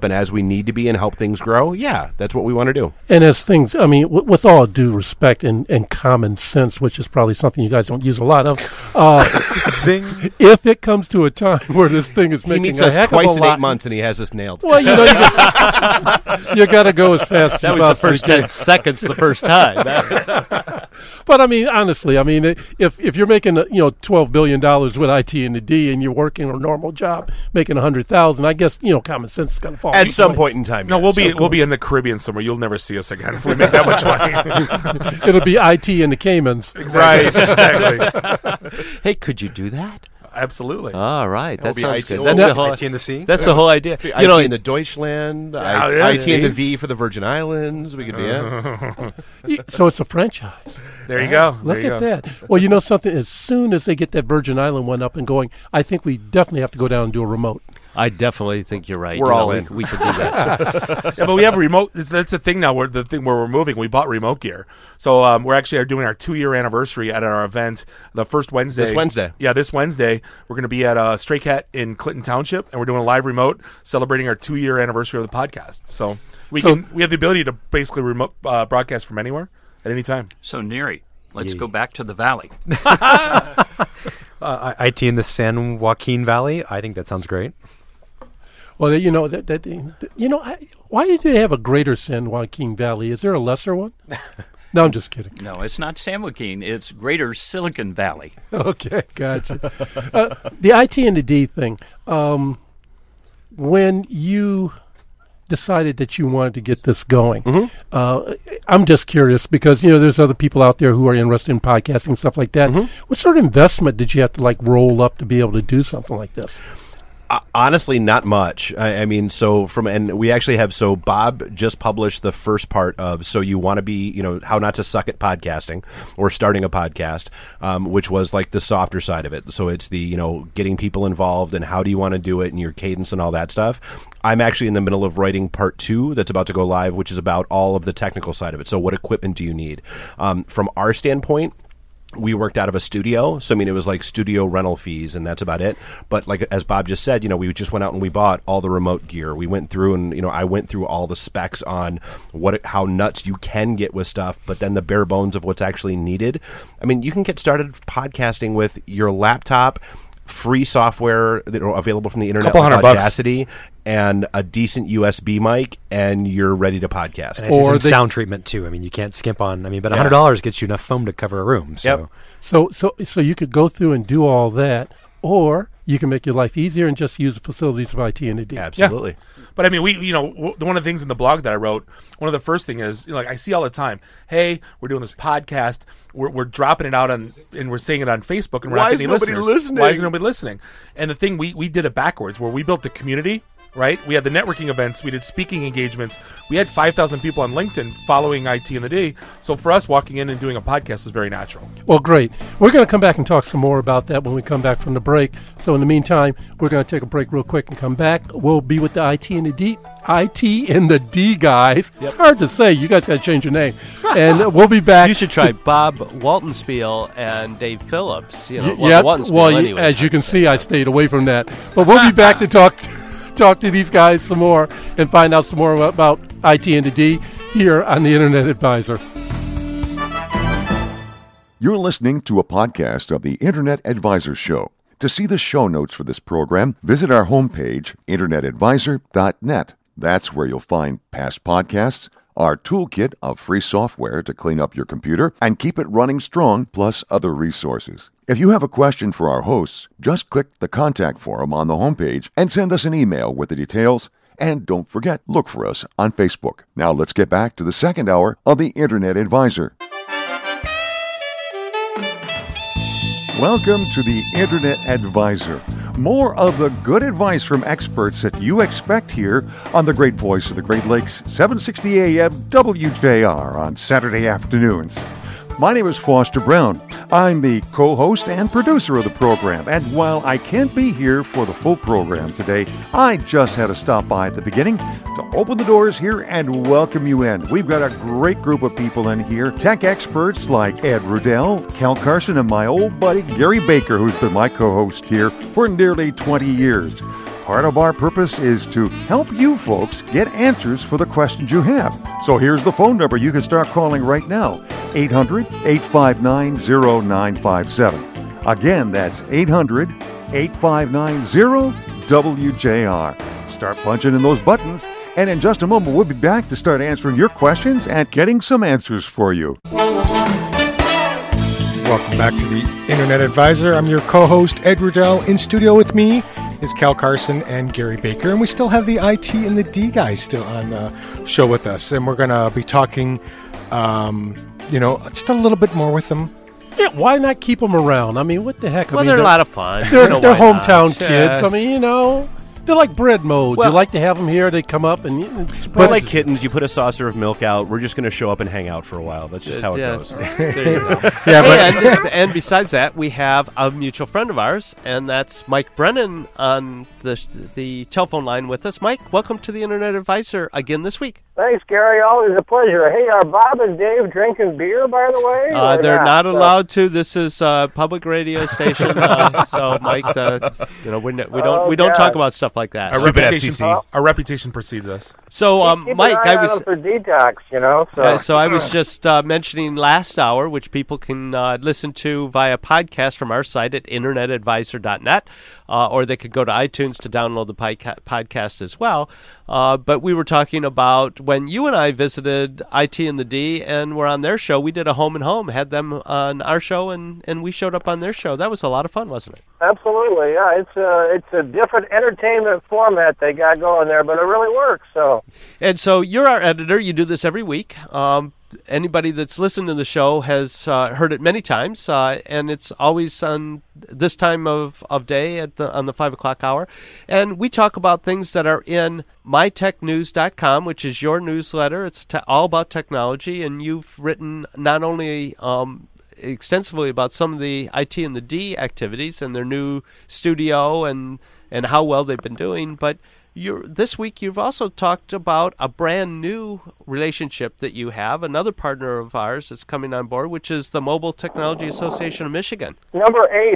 we need to be and help things grow, yeah, that's what we want to do. And as things, I mean, with all due respect and common sense, which is probably something you guys don't use a lot of, Zing. if it comes to a time where this thing is He making meets a us heck twice of a in 8 lot, months, and he has us nailed. well, you know, you got to go as fast as That you was the possibly first can. 10 seconds the first time. That was- But I mean, honestly, I mean, if you're making $12 billion with IT and the D, and you're working a normal job making $100,000, I guess common sense is going to fall. At into some place. point in time, No, yes. we'll be in the Caribbean somewhere. You'll never see us again if we make that much money. It'll be IT and the Caymans. Right, exactly. hey, could you do that? Absolutely. All right, that be sounds IT. good. Well, That's the whole. IT in the sea. That's the whole idea. IT in the Deutschland, Yeah, yeah, IT in the see? V for the Virgin Islands. We could do that. So it's a franchise. There you go. Look There you at go. that. Well, you know something? As soon as they get that Virgin Island one up and going, I think we definitely have to go down and do a remote. I definitely think you're right. We're all we- in. We could do that. Yeah, but we have remote. That's the thing now. Where we're moving, we bought remote gear. So we're actually doing our 2-year anniversary at our event the first Wednesday. This Wednesday. Yeah, this Wednesday we're going to be at Stray Cat in Clinton Township, and we're doing a live remote celebrating our 2-year anniversary of the podcast. So we have the ability to basically remote broadcast from anywhere at any time. So, Neri, let's go back to the valley. IT in the San Joaquin Valley. I think that sounds great. Well, why do they have a greater San Joaquin Valley? Is there a lesser one? No, I'm just kidding. No, it's not San Joaquin. It's Greater Silicon Valley. Okay, gotcha. The IT and the D thing. When you decided that you wanted to get this going, I'm just curious because there's other people out there who are interested in podcasting, stuff like that. What sort of investment did you have to roll up to be able to do something like this? Honestly, not much. I mean, and we actually have, Bob just published the first part of So You Want to Be, How Not to Suck at Podcasting or Starting a Podcast, which was the softer side of it. So it's the, getting people involved and how do you want to do it and your cadence and all that stuff. I'm actually in the middle of writing part 2 that's about to go live, which is about all of the technical side of it. So what equipment do you need? From our standpoint, we worked out of a studio, so it was studio rental fees, and that's about it. But as Bob just said, we just went out and we bought all the remote gear. We went through and I went through all the specs on how nuts you can get with stuff, but then the bare bones of what's actually needed. You can get started podcasting with your laptop, free software available from the internet, Couple like $100 bucks. Audacity, and a decent USB mic, and you're ready to podcast. And I see some sound treatment too. You can't skimp on. But $100 gets you enough foam to cover a room. So. Yep. So you could go through and do all that, or you can make your life easier and just use the facilities of IT and AD. Absolutely. But we, one of the things in the blog that I wrote, one of the first thing is, I see all the time, hey, we're doing this podcast, we're dropping it out and we're saying it on Facebook, and we're Why not is getting nobody listeners. listening? Why is nobody listening? And the thing, we did it backwards, where we built the community. Right? We had the networking events. We did speaking engagements. We had 5,000 people on LinkedIn following IT in the D. So for us, walking in and doing a podcast was very natural. Well, great. We're going to come back and talk some more about that when we come back from the break. So in the meantime, we're going to take a break real quick and come back. We'll be with the IT and the D guys. Yep. It's hard to say. You guys got to change your name. And we'll be back. You should try Bob Waltonspiel and Dave Phillips. Waltonspiel, as you can see, I stayed away from that. But we'll be back to talk to these guys some more and find out some more about IT and the D here on the Internet Advisor. You're listening to a podcast of the Internet Advisor Show. To see the show notes for this program, visit our homepage, internetadvisor.net. That's where you'll find past podcasts, our toolkit of free software to clean up your computer and keep it running strong, plus other resources. If you have a question for our hosts, just click the contact form on the homepage and send us an email with the details. And don't forget, look for us on Facebook. Now let's get back to the second hour of the Internet Advisor. Welcome to the Internet Advisor. More of the good advice from experts that you expect here on the great voice of the Great Lakes, 760 AM WJR on Saturday afternoons. My name is Foster Brown. I'm the co-host and producer of the program, and while I can't be here for the full program today, I just had to stop by at the beginning to open the doors here and welcome you in. We've got a great group of people in here, tech experts like Ed Rudell, Cal Carson, and my old buddy Gary Baker, who's been my co-host here for nearly 20 years. Part of our purpose is to help you folks get answers for the questions you have. So here's the phone number you can start calling right now, 800-859-0957. Again, that's 800-859-0WJR. Start punching in those buttons, and in just a moment, we'll be back to start answering your questions and getting some answers for you. Welcome back to the Internet Advisor. I'm your co-host, Ed Riddell. In studio with me is Cal Carson and Gary Baker, and we still have the IT and the D guys still on the show with us, and we're going to be talking, just a little bit more with them. Yeah, why not keep them around? I mean, what the heck? Well, they're a lot of fun. They're hometown kids. Yes. I mean, they're like bread molds. Well, you like to have them here. They come up and But like kittens, you put a saucer of milk out. We're just going to show up and hang out for a while. That's just how it goes. There you go. Yeah, and besides that, we have a mutual friend of ours, and that's Mike Brennan on the telephone line with us. Mike, welcome to the Internet Advisor again this week. Thanks, Gary. Always a pleasure. Hey, are Bob and Dave drinking beer, by the way? They're not allowed to. This is a public radio station, so Mike, we don't talk about stuff like that. Our reputation precedes us. So, Mike, I was for detox, So I was just mentioning last hour, which people can listen to via podcast from our site at internetadvisor.net, or they could go to iTunes to download the podcast as well. But we were talking about when you and I visited IT and the D and were on their show. We did a home and home, had them on our show, and we showed up on their show. That was a lot of fun, wasn't it? Absolutely, yeah. It's a different entertainment format they got going there, but it really works. And so you're our editor. You do this every week. Anybody that's listened to the show has heard it many times, and it's always on this time of day on the 5 o'clock hour. And we talk about things that are in mytechnews.com, which is your newsletter. It's all about technology, and you've written not only extensively about some of the IT and the D activities and their new studio and how well they've been doing, but this week you've also talked about a brand new relationship that you have, another partner of ours that's coming on board, which is the Mobile Technology Association of Michigan. Number 8,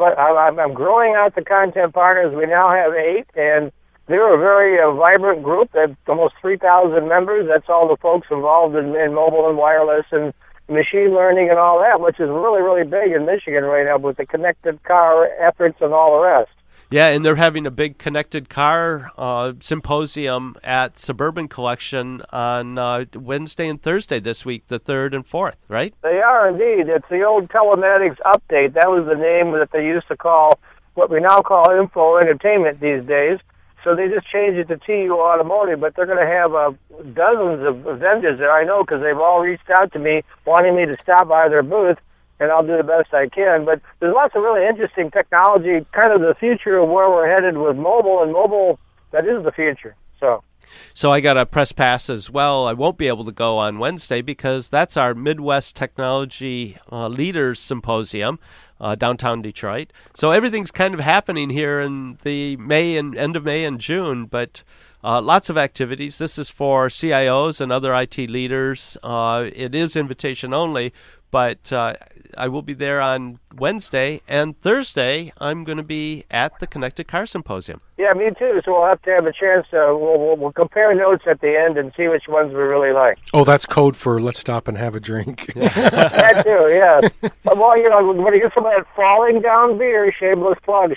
I'm growing out the content partners. We now have 8, and they're a very vibrant group. They have almost 3,000 members. That's all the folks involved in mobile and wireless and machine learning and all that, which is really, really big in Michigan right now with the connected car efforts and all the rest. Yeah, and they're having a big connected car symposium at Suburban Collection on Wednesday and Thursday this week, the 3rd and 4th, right? They are indeed. It's the old telematics update. That was the name that they used to call what we now call Info Entertainment these days. So they just changed it to TU Automotive, but they're going to have dozens of vendors there. I know because they've all reached out to me wanting me to stop by their booth, and I'll do the best I can. But there's lots of really interesting technology, kind of the future of where we're headed with mobile, and mobile, that is the future. So I got a press pass as well. I won't be able to go on Wednesday because that's our Midwest Technology Leaders Symposium, downtown Detroit. So everything's kind of happening here in the end of May and June, but lots of activities. This is for CIOs and other IT leaders. It is invitation only, but I will be there on Wednesday, and Thursday I'm going to be at the Connected Car Symposium. Yeah, me too. So we'll have to have a chance to we'll compare notes at the end and see which ones we really like. Oh, that's code for let's stop and have a drink. That too, yeah. Well, when you get some of that falling down beer, shameless plug.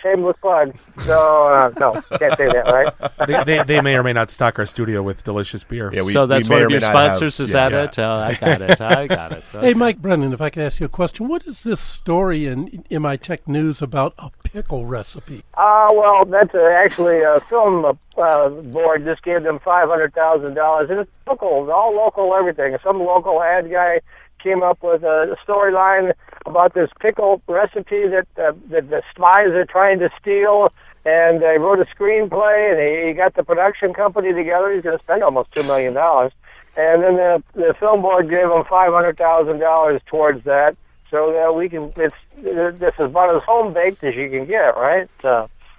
So no, can't say that, right? They may or may not stock our studio with delicious beer. Yeah, so that's one of your sponsors. Is that it? Oh, I got it. So. Hey, Mike Brennan, if I could ask you a question, what is this story in MI Tech News about a pickle recipe? Well, that's actually a film board just gave them $500,000, and it's pickles, all local, everything. Some local ad guy came up with a storyline about this pickle recipe that the spies are trying to steal, and they wrote a screenplay, and he got the production company together. He's going to spend almost $2 million. And then the film board gave him $500,000 towards that. So we can. This is about as home baked as you can get, right?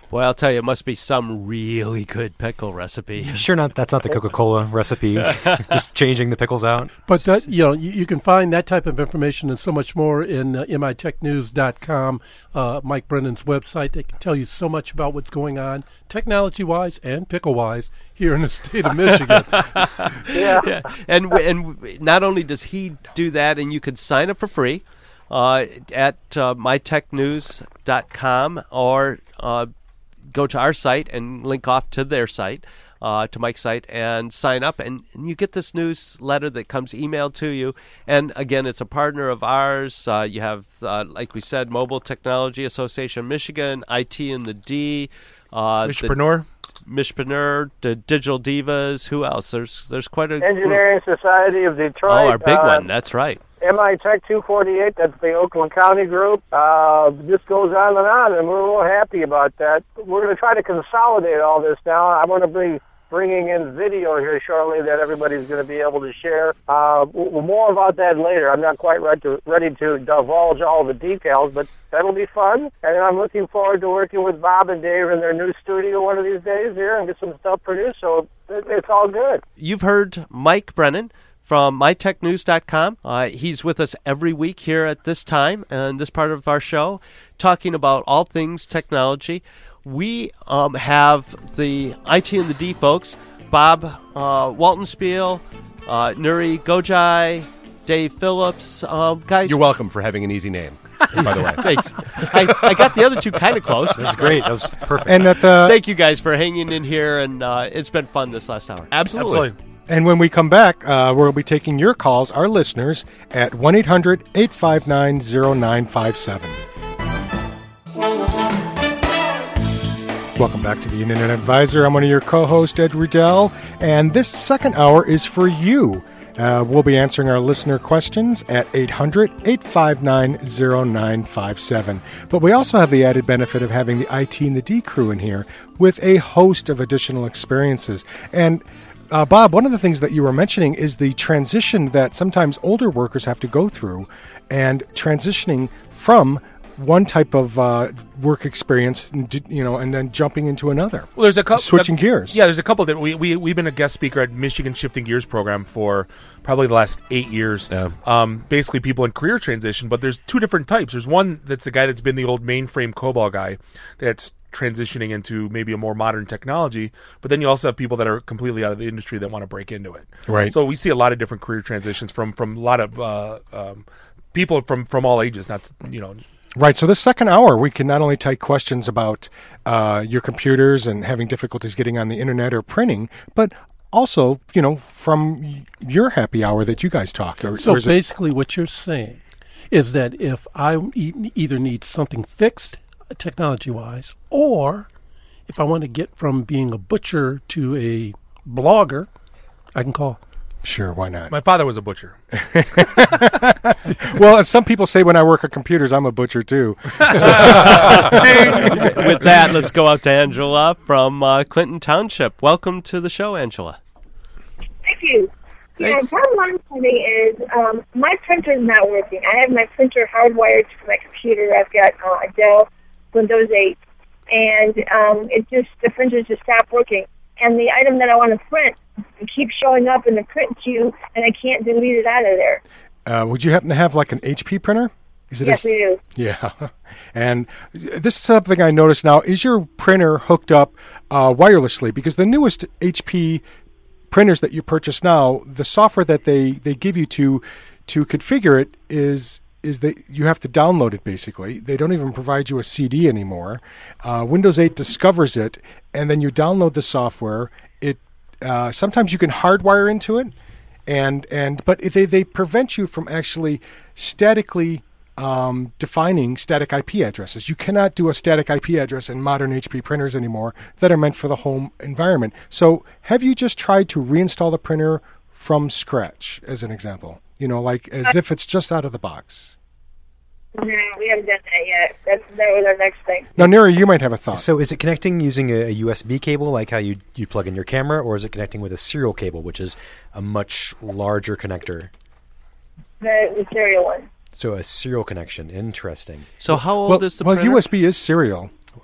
Well, I'll tell you, it must be some really good pickle recipe. Sure, that's not the Coca-Cola recipe. Just changing the pickles out. But that, you can find that type of information and so much more in mitechnews.com, Mike Brennan's website. They can tell you so much about what's going on, technology-wise and pickle-wise, here in the state of Michigan. Yeah. And not only does he do that, and you can sign up for free at mitechnews.com or go to our site and link off to their site, to Mike's site, and sign up. And you get this newsletter that comes emailed to you. And again, it's a partner of ours. You have, like we said, Mobile Technology Association of Michigan, IT and the D. Mishpreneur, the Digital Divas. Who else? There's quite a Engineering group. Society of Detroit. Oh, our big one. That's right. MI Tech 248, that's the Oakland County group. This goes on, and we're real happy about that. We're going to try to consolidate all this now. I'm going to be bringing in video here shortly that everybody's going to be able to share. More about that later. I'm not quite ready to divulge all the details, but that'll be fun. And I'm looking forward to working with Bob and Dave in their new studio one of these days here and get some stuff produced, so it's all good. You've heard Mike Brennan from mitechnews.com. He's with us every week here at this time and this part of our show, talking about all things technology. We have the IT and the D folks, Bob Waltenspiel, Nuri Gojai, Dave Phillips. Guys, You're welcome for having an easy name, by the way. Thanks. I got the other two kind of close. That's great. That was perfect. And thank you guys for hanging in here, and it's been fun this last hour. Absolutely. And when we come back, we'll be taking your calls, our listeners, at 1-800-859-0957. Welcome back to the Internet Advisor. I'm one of your co-hosts, Ed Riddell, and this second hour is for you. We'll be answering our listener questions at 800-859-0957. But we also have the added benefit of having the IT and the D crew in here with a host of additional experiences. And Bob, one of the things that you were mentioning is the transition that sometimes older workers have to go through, and transitioning from one type of work experience, and then jumping into another. Well, there's a couple switching gears. Yeah, there's a couple that we've been a guest speaker at Michigan Shifting Gears program for probably the last 8 years. Yeah. Basically, people in career transition, but there's two different types. There's one that's the guy that's been the old mainframe COBOL guy that's transitioning into maybe a more modern technology, but then you also have people that are completely out of the industry that want to break into it. Right. So we see a lot of different career transitions from a lot of people from all ages. Right. So this second hour, we can not only take questions about your computers and having difficulties getting on the internet or printing, but also, from your happy hour that you guys talk. So basically what you're saying is that if I either need something fixed technology-wise, or if I want to get from being a butcher to a blogger, I can call. Sure, why not? My father was a butcher. Well, as some people say when I work at computers, I'm a butcher too. With that, let's go out to Angela from Clinton Township. Welcome to the show, Angela. Thank you. Thanks. Yeah, bottom line for me is my printer's not working. I have my printer hardwired to my computer. I've got a Dell Windows 8, and the printer just stopped working. And the item that I want to print keeps showing up in the print queue, and I can't delete it out of there. Would you happen to have like an HP printer? Yes, we do. Yeah. And this is something I noticed now. Is your printer hooked up wirelessly? Because the newest HP printers that you purchase now, the software that they give you to configure it is that you have to download it, basically. They don't even provide you a CD anymore. Windows 8 discovers it, and then you download the software. It sometimes you can hardwire into it, but they prevent you from actually statically defining static IP addresses. You cannot do a static IP address in modern HP printers anymore that are meant for the home environment. So have you just tried to reinstall the printer from scratch, as an example? As if it's just out of the box. No, we haven't done that yet. That was our next thing. Now, Neri, you might have a thought. So is it connecting using a USB cable, like how you plug in your camera, or is it connecting with a serial cable, which is a much larger connector? The serial one. So a serial connection. Interesting. So how old is the printer? Well, USB is serial.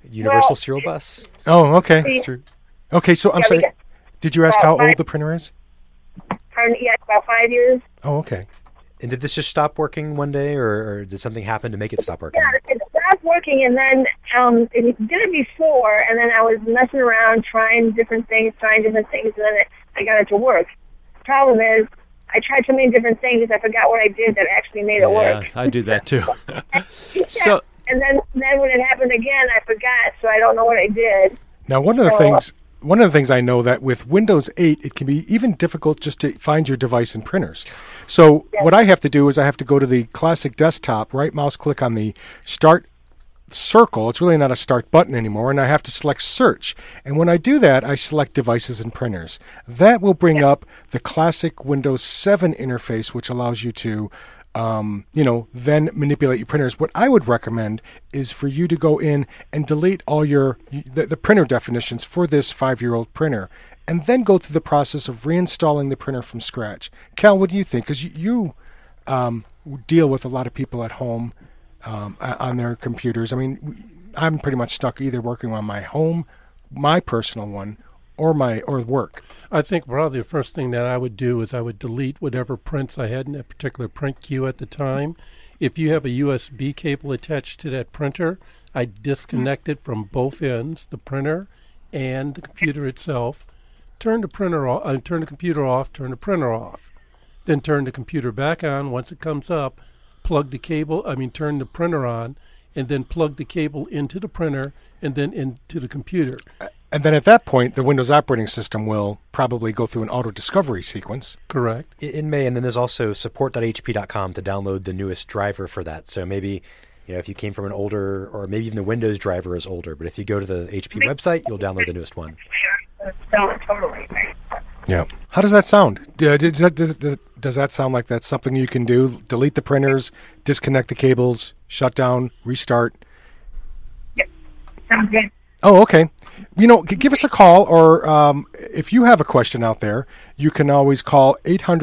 Universal Serial Bus. Oh, okay. That's true. Okay, so I'm sorry. Did you ask how old the printer is? Yeah, about 5 years. Oh, okay. And did this just stop working one day, or did something happen to make it stop working? Yeah, it stopped working, and then it did it before, and then I was messing around, trying different things, and then I got it to work. The problem is, I tried so many different things, I forgot what I did that actually made it work. Yeah, I do that too. So, and then when it happened again, I forgot, so I don't know what I did. Now, one of the things I know that with Windows 8, it can be even difficult just to find your device in printers. So what I have to do is I have to go to the classic desktop, right mouse click on the start circle. It's really not a start button anymore, and I have to select search. And when I do that, I select devices and printers. That will bring up the classic Windows 7 interface, which allows you to then manipulate your printers. What I would recommend is for you to go in and delete all the printer definitions for this 5-year-old printer, and then go through the process of reinstalling the printer from scratch. Cal, what do you think? Because you deal with a lot of people at home on their computers. I mean, I'm pretty much stuck either working on my home, my personal one, or work. I think probably the first thing that I would do is I would delete whatever prints I had in that particular print queue at the time. If you have a USB cable attached to that printer, I disconnect it from both ends, the printer and the computer itself. Turn the printer off, turn the computer off, turn the printer off. Then turn the computer back on. Once it comes up, turn the printer on, and then plug the cable into the printer and then into the computer. And then at that point, the Windows operating system will probably go through an auto-discovery sequence. Correct. It may, and then there's also support.hp.com to download the newest driver for that. So maybe, if you came from an older, or maybe even the Windows driver is older, but if you go to the HP website, you'll download the newest one. Totally. Yeah. How does that sound? Does that sound like that's something you can do? Delete the printers, disconnect the cables, shut down, restart? Yep. Sounds good. Oh, okay. Give us a call, or if you have a question out there, you can always call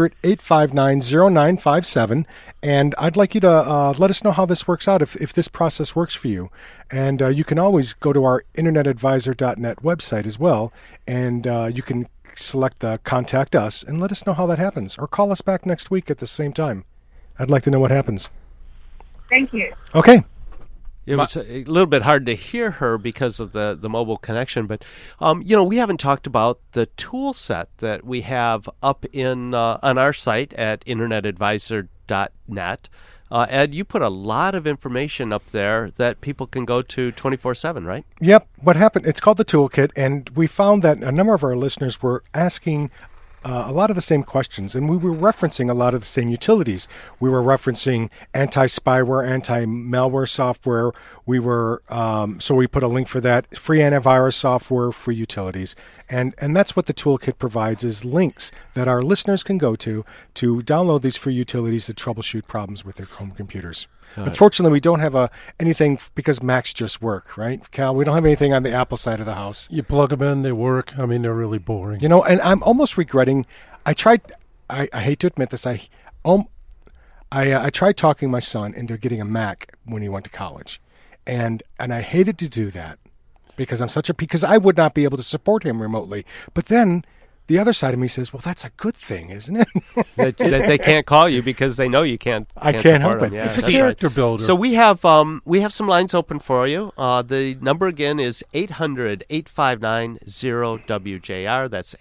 800-859-0957, and I'd like you to let us know how this works out, if this process works for you. And you can always go to our internetadvisor.net website as well, and you can select the Contact Us and let us know how that happens, or call us back next week at the same time. I'd like to know what happens. Thank you. Okay. It was a little bit hard to hear her because of the mobile connection, but we haven't talked about the tool set that we have up on our site at internetadvisor.net. Ed, you put a lot of information up there that people can go to 24/7, right? Yep. What happened? It's called the Toolkit, and we found that a number of our listeners were asking a lot of the same questions, and we were referencing a lot of the same utilities. We were referencing anti-spyware, anti-malware software. We were so we put a link for that, free antivirus software, free utilities, and that's what the Toolkit provides, is links that our listeners can go to download these free utilities to troubleshoot problems with their home computers. Unfortunately, we don't have anything because Macs just work, right, Cal? We don't have anything on the Apple side of the house. You plug them in, they work. I mean, they're really boring. And I'm almost regretting. I hate to admit this. I tried talking my son into getting a Mac when he went to college, and I hated to do that because because I would not be able to support him remotely. But then the other side of me says, well, that's a good thing, isn't it? that they can't call you because they know you can't. I can't help it. Yeah, it's a character builder. So we have some lines open for you. The number again is 800-859-0WJR. That's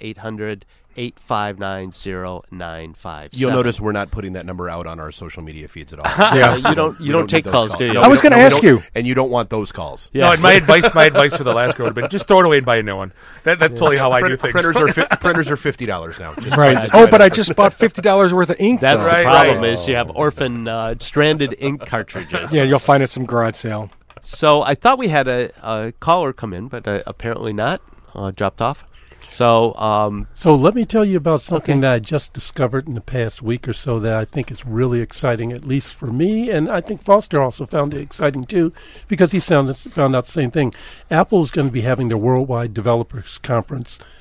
800-859-0957. You'll notice we're not putting that number out on our social media feeds at all. Yeah, you don't take calls, do you? I was going to ask you, and you don't want those calls. Yeah. No, and my advice for the last girl would have been just throw it away and buy a new one. That's totally how I do things. Printers are $50 now. Right. But I just bought $50 worth of ink. That's though. the problem is you have orphan stranded ink cartridges. Yeah, you'll find it at some garage sale. So I thought we had a caller come in, but apparently not. Dropped off. So let me tell you about something that I just discovered in the past week or so that I think is really exciting, at least for me, and I think Foster also found it exciting too, because he found out the same thing. Apple is going to be having their Worldwide Developers Conference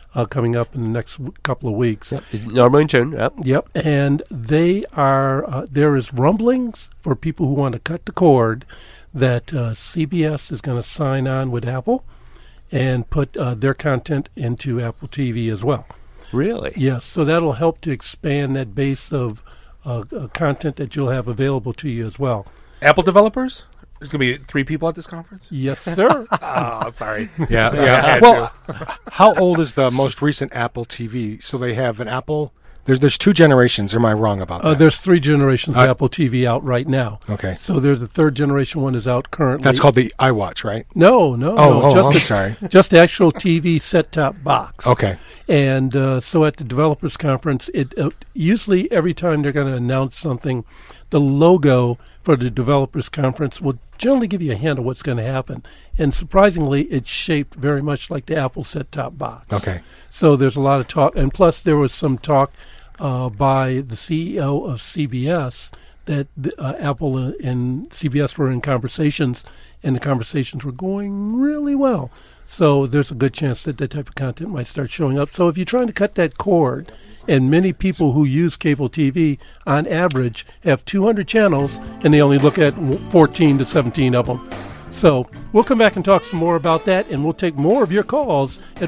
coming up in the next couple of weeks. Yep. Normally in June. Yep. Yep. And they are there is rumblings for people who want to cut the cord that CBS is going to sign on with Apple and put their content into Apple TV as well. Really? Yes. So that'll help to expand that base of content that you'll have available to you as well. Apple developers? There's going to be 3 people at this conference? Yes, sir. Oh, sorry. Yeah. Well, how old is the most recent Apple TV? So they have an Apple. There's 2 generations. Am I wrong about that? There's 3 generations of Apple TV out right now. Okay. So there's the 3rd generation one is out currently. That's called the iWatch, right? No. I'm sorry. Just the actual TV set-top box. Okay. And so at the developers conference, it usually every time they're going to announce something, the logo for the developers conference will generally give you a hint of what's going to happen. And surprisingly, it's shaped very much like the Apple set-top box. Okay. So there's a lot of talk. And plus there was some talk by the CEO of CBS that Apple and CBS were in conversations, and the conversations were going really well. So there's a good chance that that type of content might start showing up. So if you're trying to cut that cord, and many people who use cable TV, on average, have 200 channels, and they only look at 14 to 17 of them. So we'll come back and talk some more about that, and we'll take more of your calls at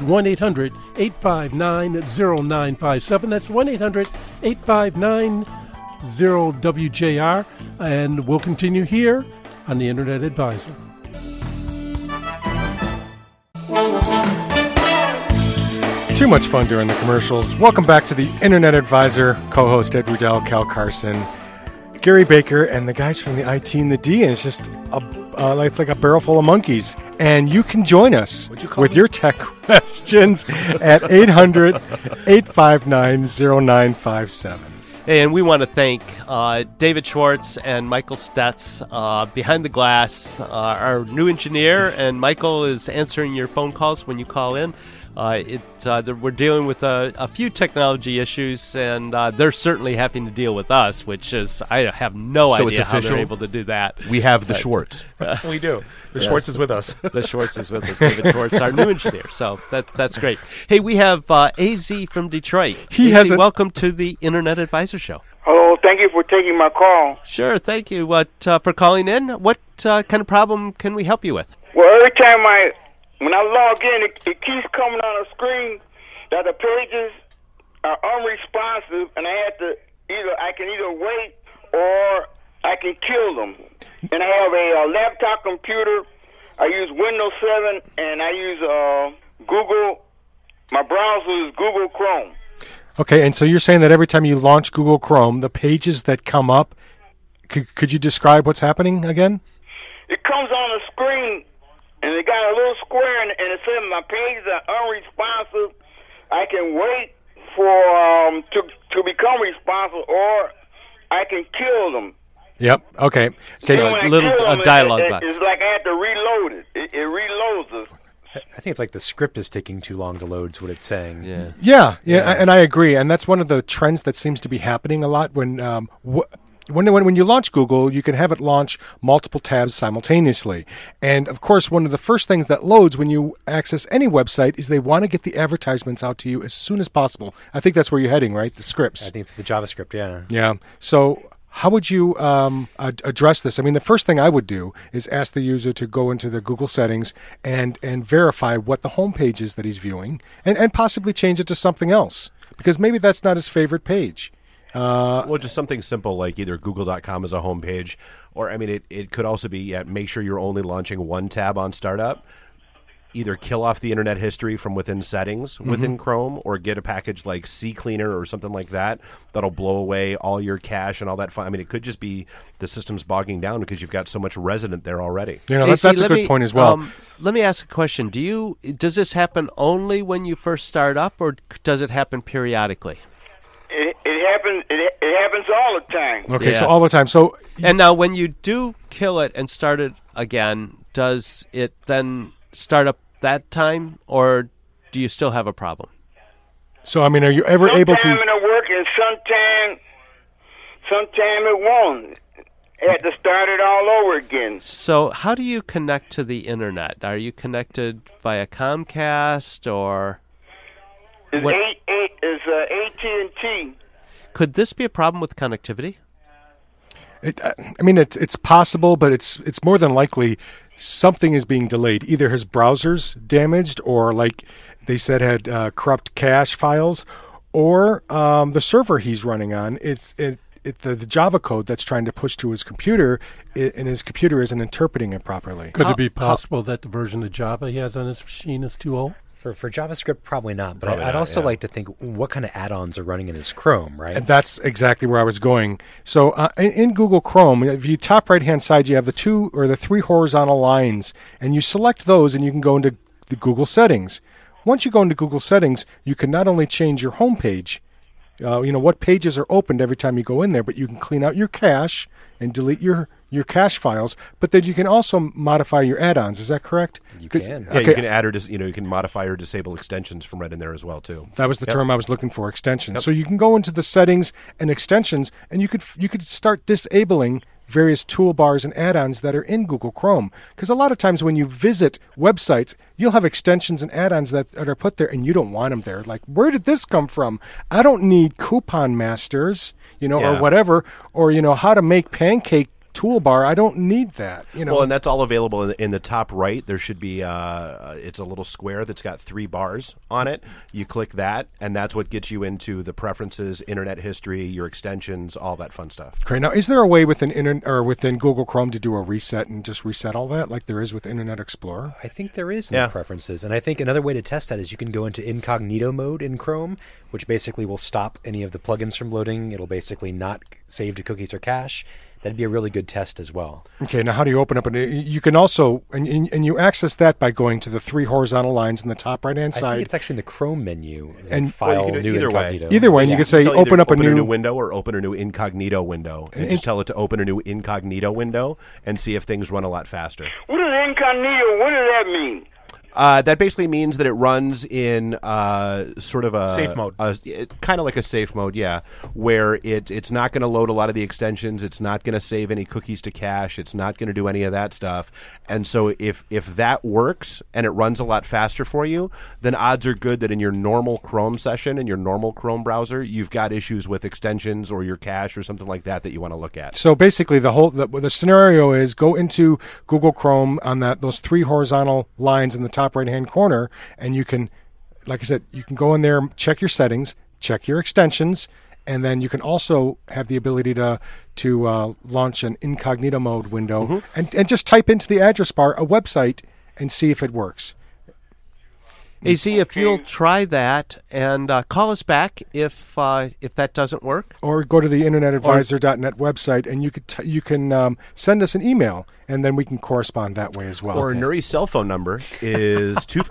1-800-859-0957. That's 1-800-859-0WJR, and we'll continue here on the Internet Advisor. Too much fun during the commercials. Welcome back to the Internet Advisor, co-host Ed Rudell, Cal Carson, Gary Baker, and the guys from the IT and the D. And it's just it's like a barrel full of monkeys. And you can join us with your tech questions at 800-859-0957. And we want to thank David Schwartz and Michael Stetz behind the glass, our new engineer, and Michael is answering your phone calls when you call in. We're dealing with a few technology issues, and they're certainly having to deal with us, which is, I have no idea how they're able to do that. We have the Schwartz. We do. The Schwartz is with us. The Schwartz is with us, David Schwartz, our new engineer. So that's great. Hey, we have AZ from Detroit. Welcome to the Internet Advisor Show. Hello, thank you for taking my call. Sure, thank you for calling in. What kind of problem can we help you with? Well, every time when I log in, it keeps coming on the screen that the pages are unresponsive, and I can either wait or I can kill them. And I have a laptop computer. I use Windows 7, and I use Google. My browser is Google Chrome. Okay, and so you're saying that every time you launch Google Chrome, the pages that come up, could you describe what's happening again? It comes on the screen, and it got a little square, and it says my pages are unresponsive. I can wait for to become responsive, or I can kill them. Yep. Okay. So a little dialogue box. It's like I have to reload it. It reloads it. I think it's like the script is taking too long to load, is what it's saying. Yeah, and I agree. And that's one of the trends that seems to be happening a lot when you launch Google, you can have it launch multiple tabs simultaneously. And, of course, one of the first things that loads when you access any website is they want to get the advertisements out to you as soon as possible. I think that's where you're heading, right? The scripts. I think it's the JavaScript, yeah. Yeah. So how would you address this? I mean, the first thing I would do is ask the user to go into the Google settings and verify what the home page is that he's viewing and possibly change it to something else because maybe that's not his favorite page. Well, just something simple like either google.com as a home page, or, I mean, it could also be make sure you're only launching one tab on startup. Either kill off the internet history from within settings within Chrome, or get a package like CCleaner or something like that that'll blow away all your cache and all that fun. I mean, it could just be the system's bogging down because you've got so much resident there already. You know, that's a good point as well. Let me ask a question. Does this happen only when you first start up, or does it happen periodically? It happens. It happens all the time. Okay, so all the time. So and now, when you do kill it and start it again, does it then start up that time, or do you still have a problem? So, I mean, are you ever able to? Sometime it'll work, and sometime it won't. You have to start it all over again. So, how do you connect to the internet? Are you connected via Comcast or? AT&T. Could this be a problem with connectivity? It's possible, but it's more than likely something is being delayed. Either his browser's damaged, or like they said, had corrupt cache files, or the server he's running on. The Java code that's trying to push to his computer, and his computer isn't interpreting it properly. Could it be possible that the version of Java he has on his machine is too old? For JavaScript, probably not. But I'd also like to think what kind of add-ons are running in his Chrome, right? And that's exactly where I was going. So in Google Chrome, if you top right-hand side, you have the 2 or the 3 horizontal lines, and you select those, and you can go into the Google settings. Once you go into Google settings, you can not only change your home page, what pages are opened every time you go in there, but you can clean out your cache and delete your cache files, but then you can also modify your add-ons. Is that correct? You can. Yeah, you can add or you can modify or disable extensions from right in there as well too. That was the term I was looking for, extensions. Yep. So you can go into the settings and extensions, and you could start disabling various toolbars and add-ons that are in Google Chrome. Because a lot of times when you visit websites, you'll have extensions and add-ons that are put there, and you don't want them there. Like, where did this come from? I don't need Coupon Masters, or whatever, or, how to make pancake toolbar. I don't need that. Well, and that's all available in the top right. There should be it's a little square that's got 3 bars on it. You click that, and that's what gets you into the preferences, internet history, your extensions, all that fun stuff. Great. Now, is there a way within Google Chrome to do a reset and just reset all that, like there is with Internet Explorer? I think there is in the preferences, and I think another way to test that is you can go into incognito mode in Chrome, which basically will stop any of the plugins from loading. It'll basically not save to cookies or cache. That'd be a really good test as well. Okay, now how do you open up? You can also, and you access that by going to the 3 horizontal lines in the top right-hand side. I think it's actually in the Chrome menu. And file new either incognito. Either way, you can say open up a new window or open a new incognito window. And just tell it to open a new incognito window and see if things run a lot faster. What is incognito? What does that mean? That basically means that it runs in sort of a safe mode, kind of like a safe mode, where it's not going to load a lot of the extensions, it's not going to save any cookies to cache, it's not going to do any of that stuff. And so if that works and it runs a lot faster for you, then odds are good that in your normal Chrome session, in your normal Chrome browser, you've got issues with extensions or your cache or something like that you want to look at. So basically, the scenario is go into Google Chrome on those 3 horizontal lines in the top right-hand corner, and you can, like I said, you can go in there, check your settings, check your extensions, and then you can also have the ability to launch an incognito mode window and just type into the address bar a website and see if it works. AZ, if you'll try that and call us back if that doesn't work, or go to the InternetAdvisor.net website and you can send us an email, and then we can correspond that way as well. Or Nuri's cell phone number is 2.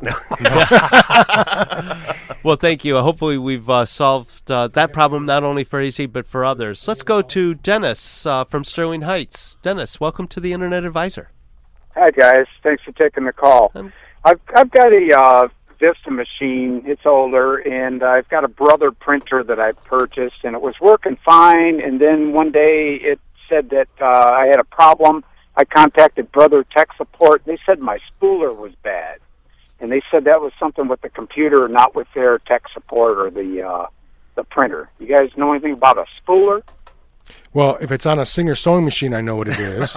Well, thank you. Hopefully, we've solved that problem not only for AZ but for others. Let's go to Dennis from Sterling Heights. Dennis, welcome to the Internet Advisor. Hi guys, thanks for taking the call. I've got a Vista machine. It's older, and I've got a Brother printer that I purchased, and it was working fine, and then one day it said that I had a problem. I contacted Brother Tech Support. They said my spooler was bad, and they said that was something with the computer, not with their tech support or the printer. You guys know anything about a spooler? Well, if it's on a Singer sewing machine, I know what it is.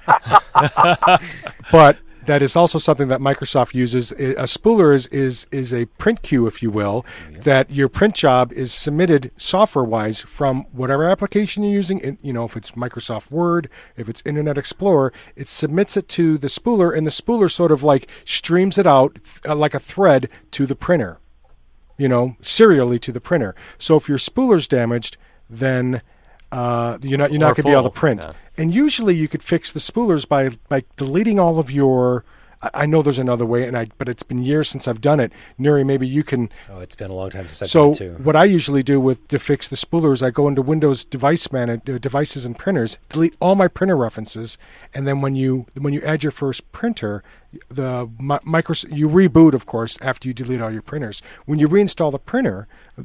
But that is also something that Microsoft uses. A spooler is a print queue, if you will, that your print job is submitted software-wise from whatever application you're using. If it's Microsoft Word, if it's Internet Explorer, it submits it to the spooler, and the spooler sort of like streams it out like a thread to the printer, serially to the printer. So if your spooler's damaged, then you're not going to be able to print. Yeah. And usually you could fix the spoolers by deleting all of your. I know there's another way, but it's been years since I've done it. Nuri, maybe you can. Oh, it's been a long time since I've done it too. So what I usually do to fix the spoolers, I go into Windows devices and printers, delete all my printer references, and then when you add your first printer, you reboot, of course, after you delete all your printers. When you reinstall the printer,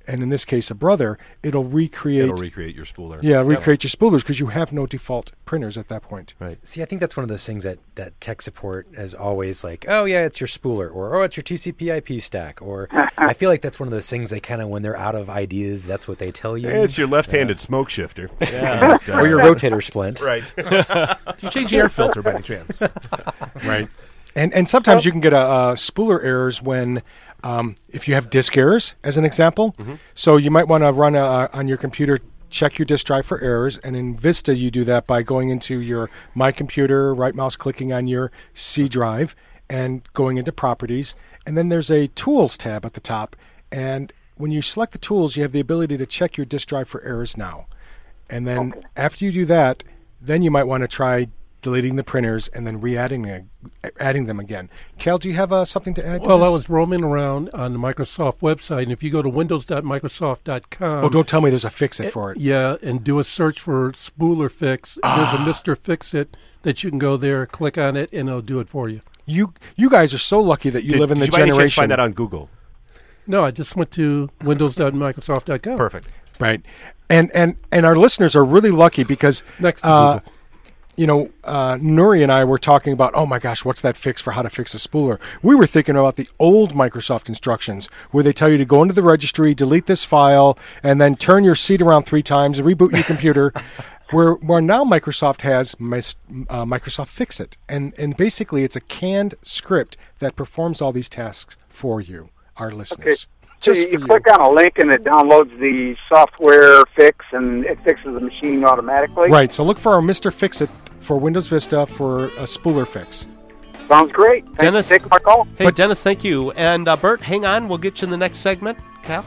and in this case a brother, it'll recreate your spooler. Yeah, recreate your spoolers because you have no default printers at that point. Right. See, I think that's one of those things that tech support is always like, oh yeah, it's your spooler, or oh, it's your TCP/IP stack, or I feel like that's one of those things they kind of, when they're out of ideas, that's what they tell you. It's your left-handed smoke shifter. Yeah. Or your rotator splint. Right. You change the air filter by any chance. Right. And sometimes you can get a spooler errors when if you have disk errors, as an example. Mm-hmm. So you might want to run on your computer, check your disk drive for errors, and in Vista you do that by going into your My Computer, right mouse clicking on your C drive, and going into Properties, and then there's a Tools tab at the top, and when you select the tools, you have the ability to check your disk drive for errors now. And then after you do that, then you might want to try deleting the printers and then adding them again. Cal, do you have something to add to Well, this? I was roaming around on the Microsoft website, and if you go to windows.microsoft.com... Oh, don't tell me there's a fix-it for it. Yeah, and do a search for Spooler Fix. There's a Mr. Fix-It that you can go there, click on it, and it'll do it for you. You guys are so lucky that you live in the Did you by any chance generation... find that on Google? No, I just went to windows.microsoft.com. Perfect. Right. And our listeners are really lucky because... Next to Google. You know, Nuri and I were talking about, oh my gosh, what's that fix for how to fix a spooler? We were thinking about the old Microsoft instructions where they tell you to go into the registry, delete this file, and then turn your seat around 3 times, reboot your computer. Where now Microsoft has Microsoft Fix-It. And basically it's a canned script that performs all these tasks for you, our listeners. So you click on a link and it downloads the software fix and it fixes the machine automatically? Right, so look for our Mr. Fix-It for Windows Vista for a spooler fix. Sounds great. Thanks Dennis, for taking my call. Hey, Dennis, thank you. And Bert, hang on. We'll get you in the next segment. Cal?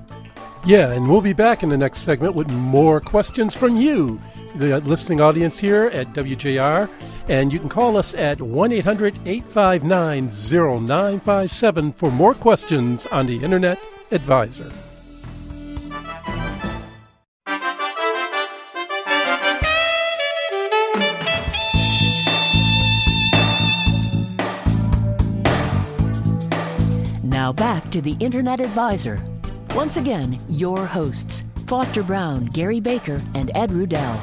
Yeah, and we'll be back in the next segment with more questions from you, the listening audience here at WJR. And you can call us at 1-800-859-0957 for more questions on the Internet Advisor. Now back to the Internet Advisor. Once again, your hosts, Foster Brown, Gary Baker, and Ed Rudell.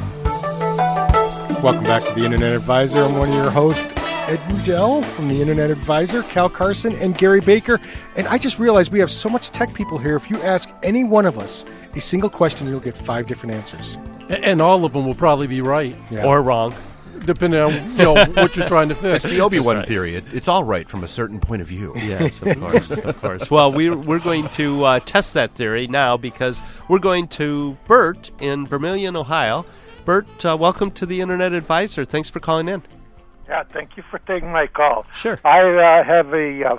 Welcome back to the Internet Advisor. I'm one of your hosts, Ed Rudell from the Internet Advisor, Cal Carson, and Gary Baker. And I just realized we have so much tech people here. If you ask any one of us a single question, you'll get 5 different answers. And all of them will probably be right. Yeah. Or wrong. Depending on what you're trying to fix. It's the Obi-Wan theory. It's all right from a certain point of view. Yes, of course, of course. Well, we're going to test that theory now because we're going to Bert in Vermilion, Ohio. Bert, welcome to the Internet Advisor. Thanks for calling in. Yeah, thank you for taking my call. Sure. I have a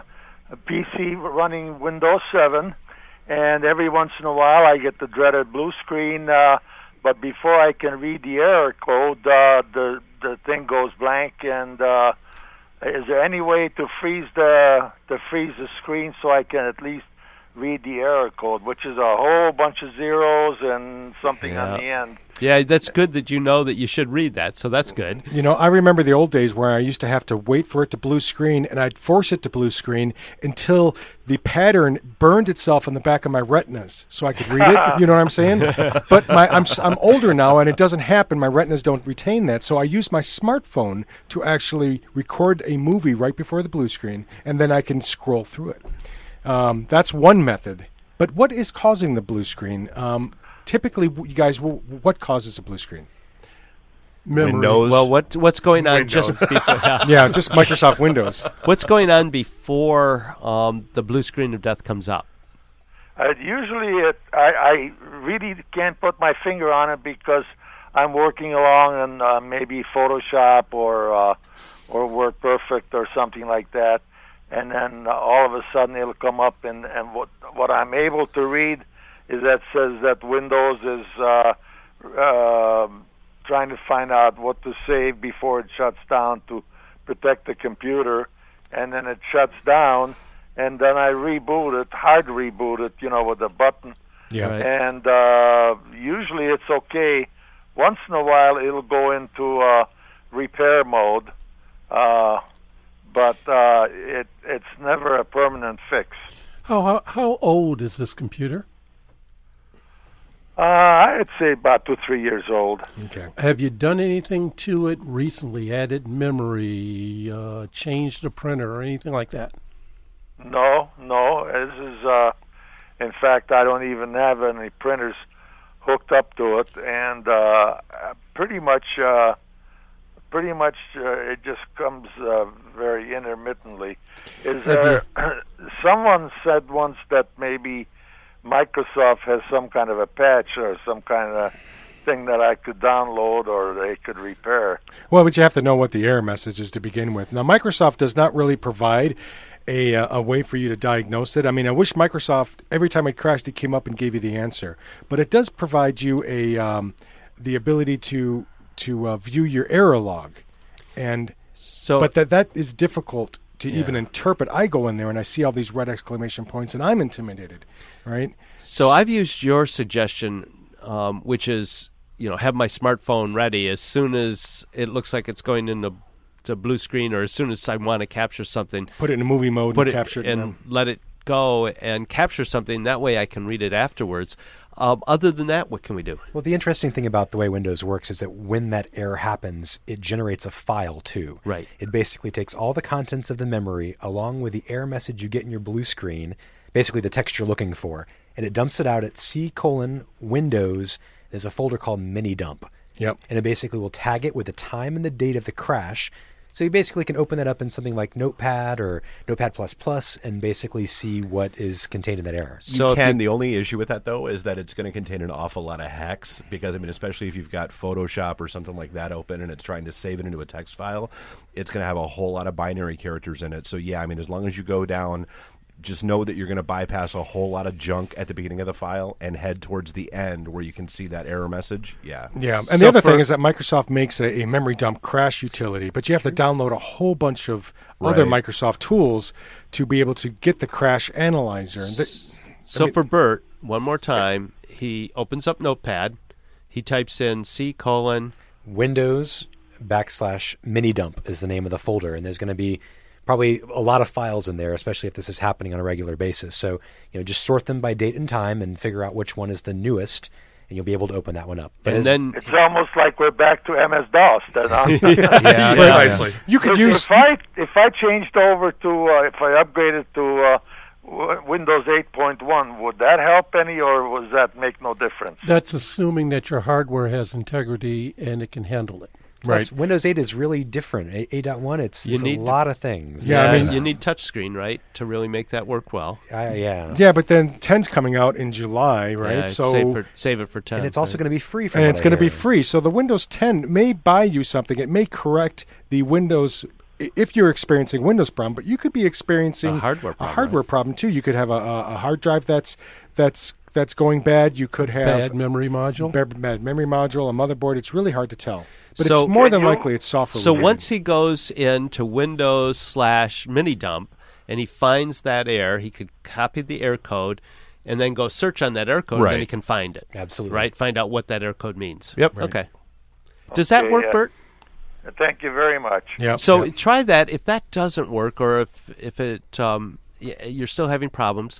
PC running Windows 7, and every once in a while I get the dreaded blue screen, but before I can read the error code, the thing goes blank. And is there any way to freeze the screen so I can at least read the error code, which is a whole bunch of zeros and something on the end? Yeah, that's good that you know that you should read that, so that's good. You know, I remember the old days where I used to have to wait for it to blue screen, and I'd force it to blue screen until the pattern burned itself on the back of my retinas so I could read it. You know what I'm saying? But I'm older now, and it doesn't happen. My retinas don't retain that, so I use my smartphone to actually record a movie right before the blue screen, and then I can scroll through it. That's one method. But what is causing the blue screen? Typically, you guys, what causes a blue screen? Memory. Windows. Well, what's going on just before? Yeah, just Microsoft Windows. What's going on before the blue screen of death comes up? Usually, I really can't put my finger on it because I'm working along on maybe Photoshop or WordPerfect or something like that, and then all of a sudden it'll come up, and what I'm able to read is that says that Windows is trying to find out what to save before it shuts down to protect the computer, and then it shuts down, and then I reboot it, hard reboot it, with a button. Yeah. Right. And usually it's okay. Once in a while it'll go into repair mode, but it's never a permanent fix. How old is this computer? I'd say about 2-3 years old. Okay. Have you done anything to it recently? Added memory, changed the printer, or anything like that? No. This is, in fact, I don't even have any printers hooked up to it, and pretty much it just comes very intermittently. Someone said once that maybe Microsoft has some kind of a patch or some kind of thing that I could download or they could repair. Well, but you have to know what the error message is to begin with. Now, Microsoft does not really provide a way for you to diagnose it. I mean, I wish Microsoft, every time it crashed, it came up and gave you the answer. But it does provide you the ability to view your error log. And so, but that is difficult to even interpret. I go in there and I see all these red exclamation points and I'm intimidated, right? So I've used your suggestion, which is, have my smartphone ready as soon as it looks like it's going into blue screen, or as soon as I want to capture something. Put it in movie mode and capture it. And let it go and capture something. That way I can read it afterwards. Other than that, what can we do? Well, the interesting thing about the way Windows works is that when that error happens, it generates a file too. Right. It basically takes all the contents of the memory along with the error message you get in your blue screen, basically the text you're looking for, and it dumps it out at C:\Windows. There's a folder called minidump. Yep. And it basically will tag it with the time and the date of the crash. So you basically can open that up in something like Notepad or Notepad++ and basically see what is contained in that error. So the only issue with that, though, is that it's going to contain an awful lot of hex because, especially if you've got Photoshop or something like that open and it's trying to save it into a text file, it's going to have a whole lot of binary characters in it. So, as long as you go down, just know that you're going to bypass a whole lot of junk at the beginning of the file and head towards the end where you can see that error message. Yeah. Yeah. And the other thing is that Microsoft makes a memory dump crash utility, but you have to download a whole bunch of other Microsoft tools to be able to get the crash analyzer. And for Bert, one more time, he opens up Notepad. He types in C:\Windows /minidump is the name of the folder. And there's going to be probably a lot of files in there, especially if this is happening on a regular basis. So, just sort them by date and time and figure out which one is the newest, and you'll be able to open that one up. But then it's almost like we're back to MS-DOS. Precisely. You could use if I changed over to if I upgraded to Windows 8.1, would that help any, or would that make no difference? That's assuming that your hardware has integrity and it can handle it. Plus, Windows 8 is really different. 8.1, it's a lot of things. Yeah, you need touchscreen, right, to really make that work well. Yeah, but then 10's coming out in July, right? Yeah, so save it for 10. And it's also going to be free. And it's going to be free. So the Windows 10 may buy you something. It may correct the Windows, if you're experiencing Windows problem, but you could be experiencing a hardware problem too. You could have a hard drive that's going bad. You could have bad memory module, a motherboard. It's really hard to tell. But it's more than likely it's software. So once he goes into Windows /minidump and he finds that error, he could copy the error code and then go search on that error code, and then he can find it. Absolutely. Right? Find out what that error code means. Yep. Okay. Does that work, Bert? Thank you very much. Yep. So try that. If that doesn't work, or if it you're still having problems,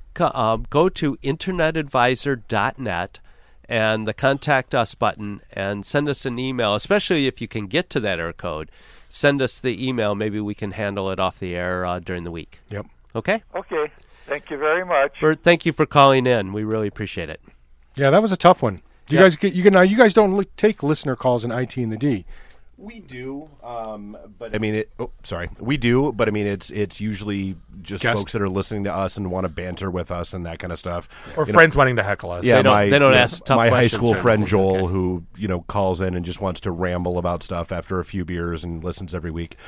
go to internetadvisor.net and the Contact Us button and send us an email, especially if you can get to that error code. Send us the email. Maybe we can handle it off the air during the week. Yep. Okay? Okay. Thank you very much. Bert, thank you for calling in. We really appreciate it. Yeah, that was a tough one. You guys don't take listener calls in IT and the D. We do, but we do, but it's usually just folks that are listening to us and want to banter with us and that kind of stuff, or friends wanting to heckle us. Yeah, they don't ask tough my questions. high school friend Joel, who calls in and just wants to ramble about stuff after a few beers and listens every week.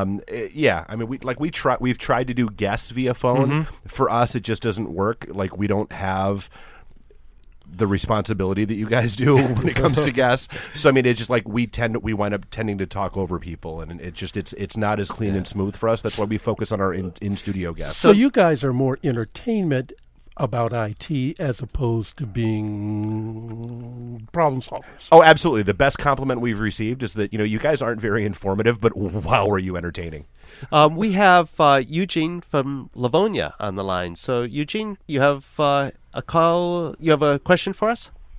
We've tried to do guests via phone. Mm-hmm. For us, it just doesn't work. Like, we don't have the responsibility that you guys do when it comes to guests. So it's just like we wind up tending to talk over people, and it's not as clean and smooth for us. That's why we focus on our in studio guests. So you guys are more entertainment about IT as opposed to being problem solvers. Oh, absolutely. The best compliment we've received is that you guys aren't very informative, but wow, are you entertaining? We have Eugene from Livonia on the line. So Eugene, you have a call. You have a question for us?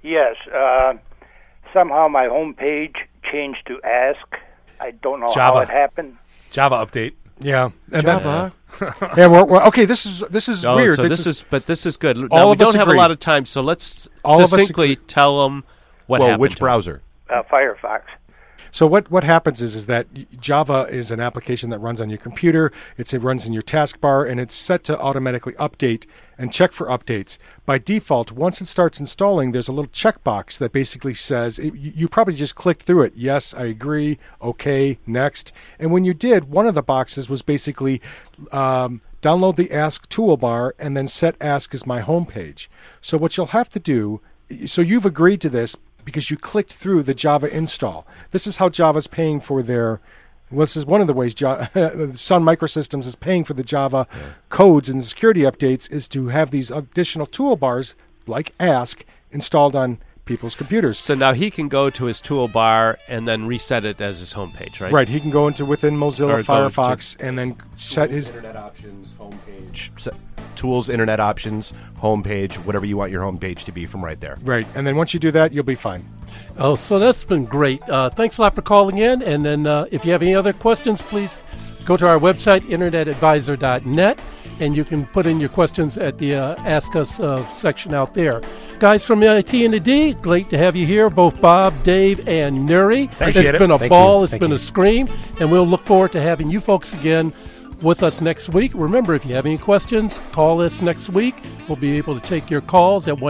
Yes. Somehow my home page changed to Ask. I don't know Java. how it happened. Java update. Yeah, and Java. Yeah, we're okay. This is weird. So this is good. Now, all we of us don't have a agree. lot of time, so let's All of us succinctly tell them what happened. which to browser? Firefox. So what happens is that Java is an application that runs on your computer. It runs in your taskbar, and it's set to automatically update and check for updates. By default, once it starts installing, there's a little checkbox that basically says, you probably just clicked through it. Yes, I agree. Okay, next. And when you did, one of the boxes was basically download the Ask toolbar and then set Ask as my homepage. So what you'll have to do, so you've agreed to this because you clicked through the Java install. This is how Java's paying for their, well, this is one of the ways Sun Microsystems is paying for the Java codes and security updates, is to have these additional toolbars like Ask installed on people's computers. So now he can go to his toolbar and then reset it as his homepage, right? Right, he can go into within Mozilla Or go Firefox and then set his Internet options, homepage, tools, internet options, homepage, whatever you want your homepage to be from right there. right, and then once you do that, you'll be fine. Oh, so that's been great. Thanks a lot for calling in. And then if you have any other questions, please go to our website, internetadvisor.net, and you can put in your questions at the Ask Us section out there. Guys from IT and the D, great to have you here, both Bob, Dave, and Nuri. It's been a ball. It's been a scream. And we'll look forward to having you folks again with us next week. Remember, if you have any questions, call us next week. We'll be able to take your calls at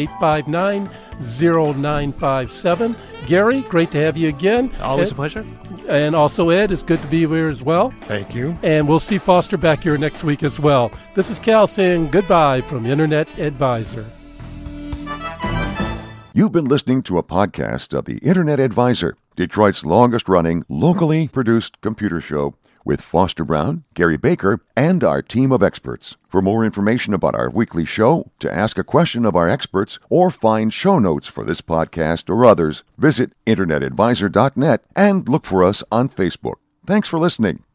1-800-859-0957. Gary, great to have you again. Always a pleasure. And also Ed, it's good to be here as well. Thank you. And we'll see Foster back here next week as well. This is Cal saying goodbye from Internet Advisor. You've been listening to a podcast of the Internet Advisor, Detroit's longest-running, locally produced computer show, with Foster Brown, Gary Baker, and our team of experts. For more information about our weekly show, to ask a question of our experts, or find show notes for this podcast or others, visit internetadvisor.net and look for us on Facebook. Thanks for listening.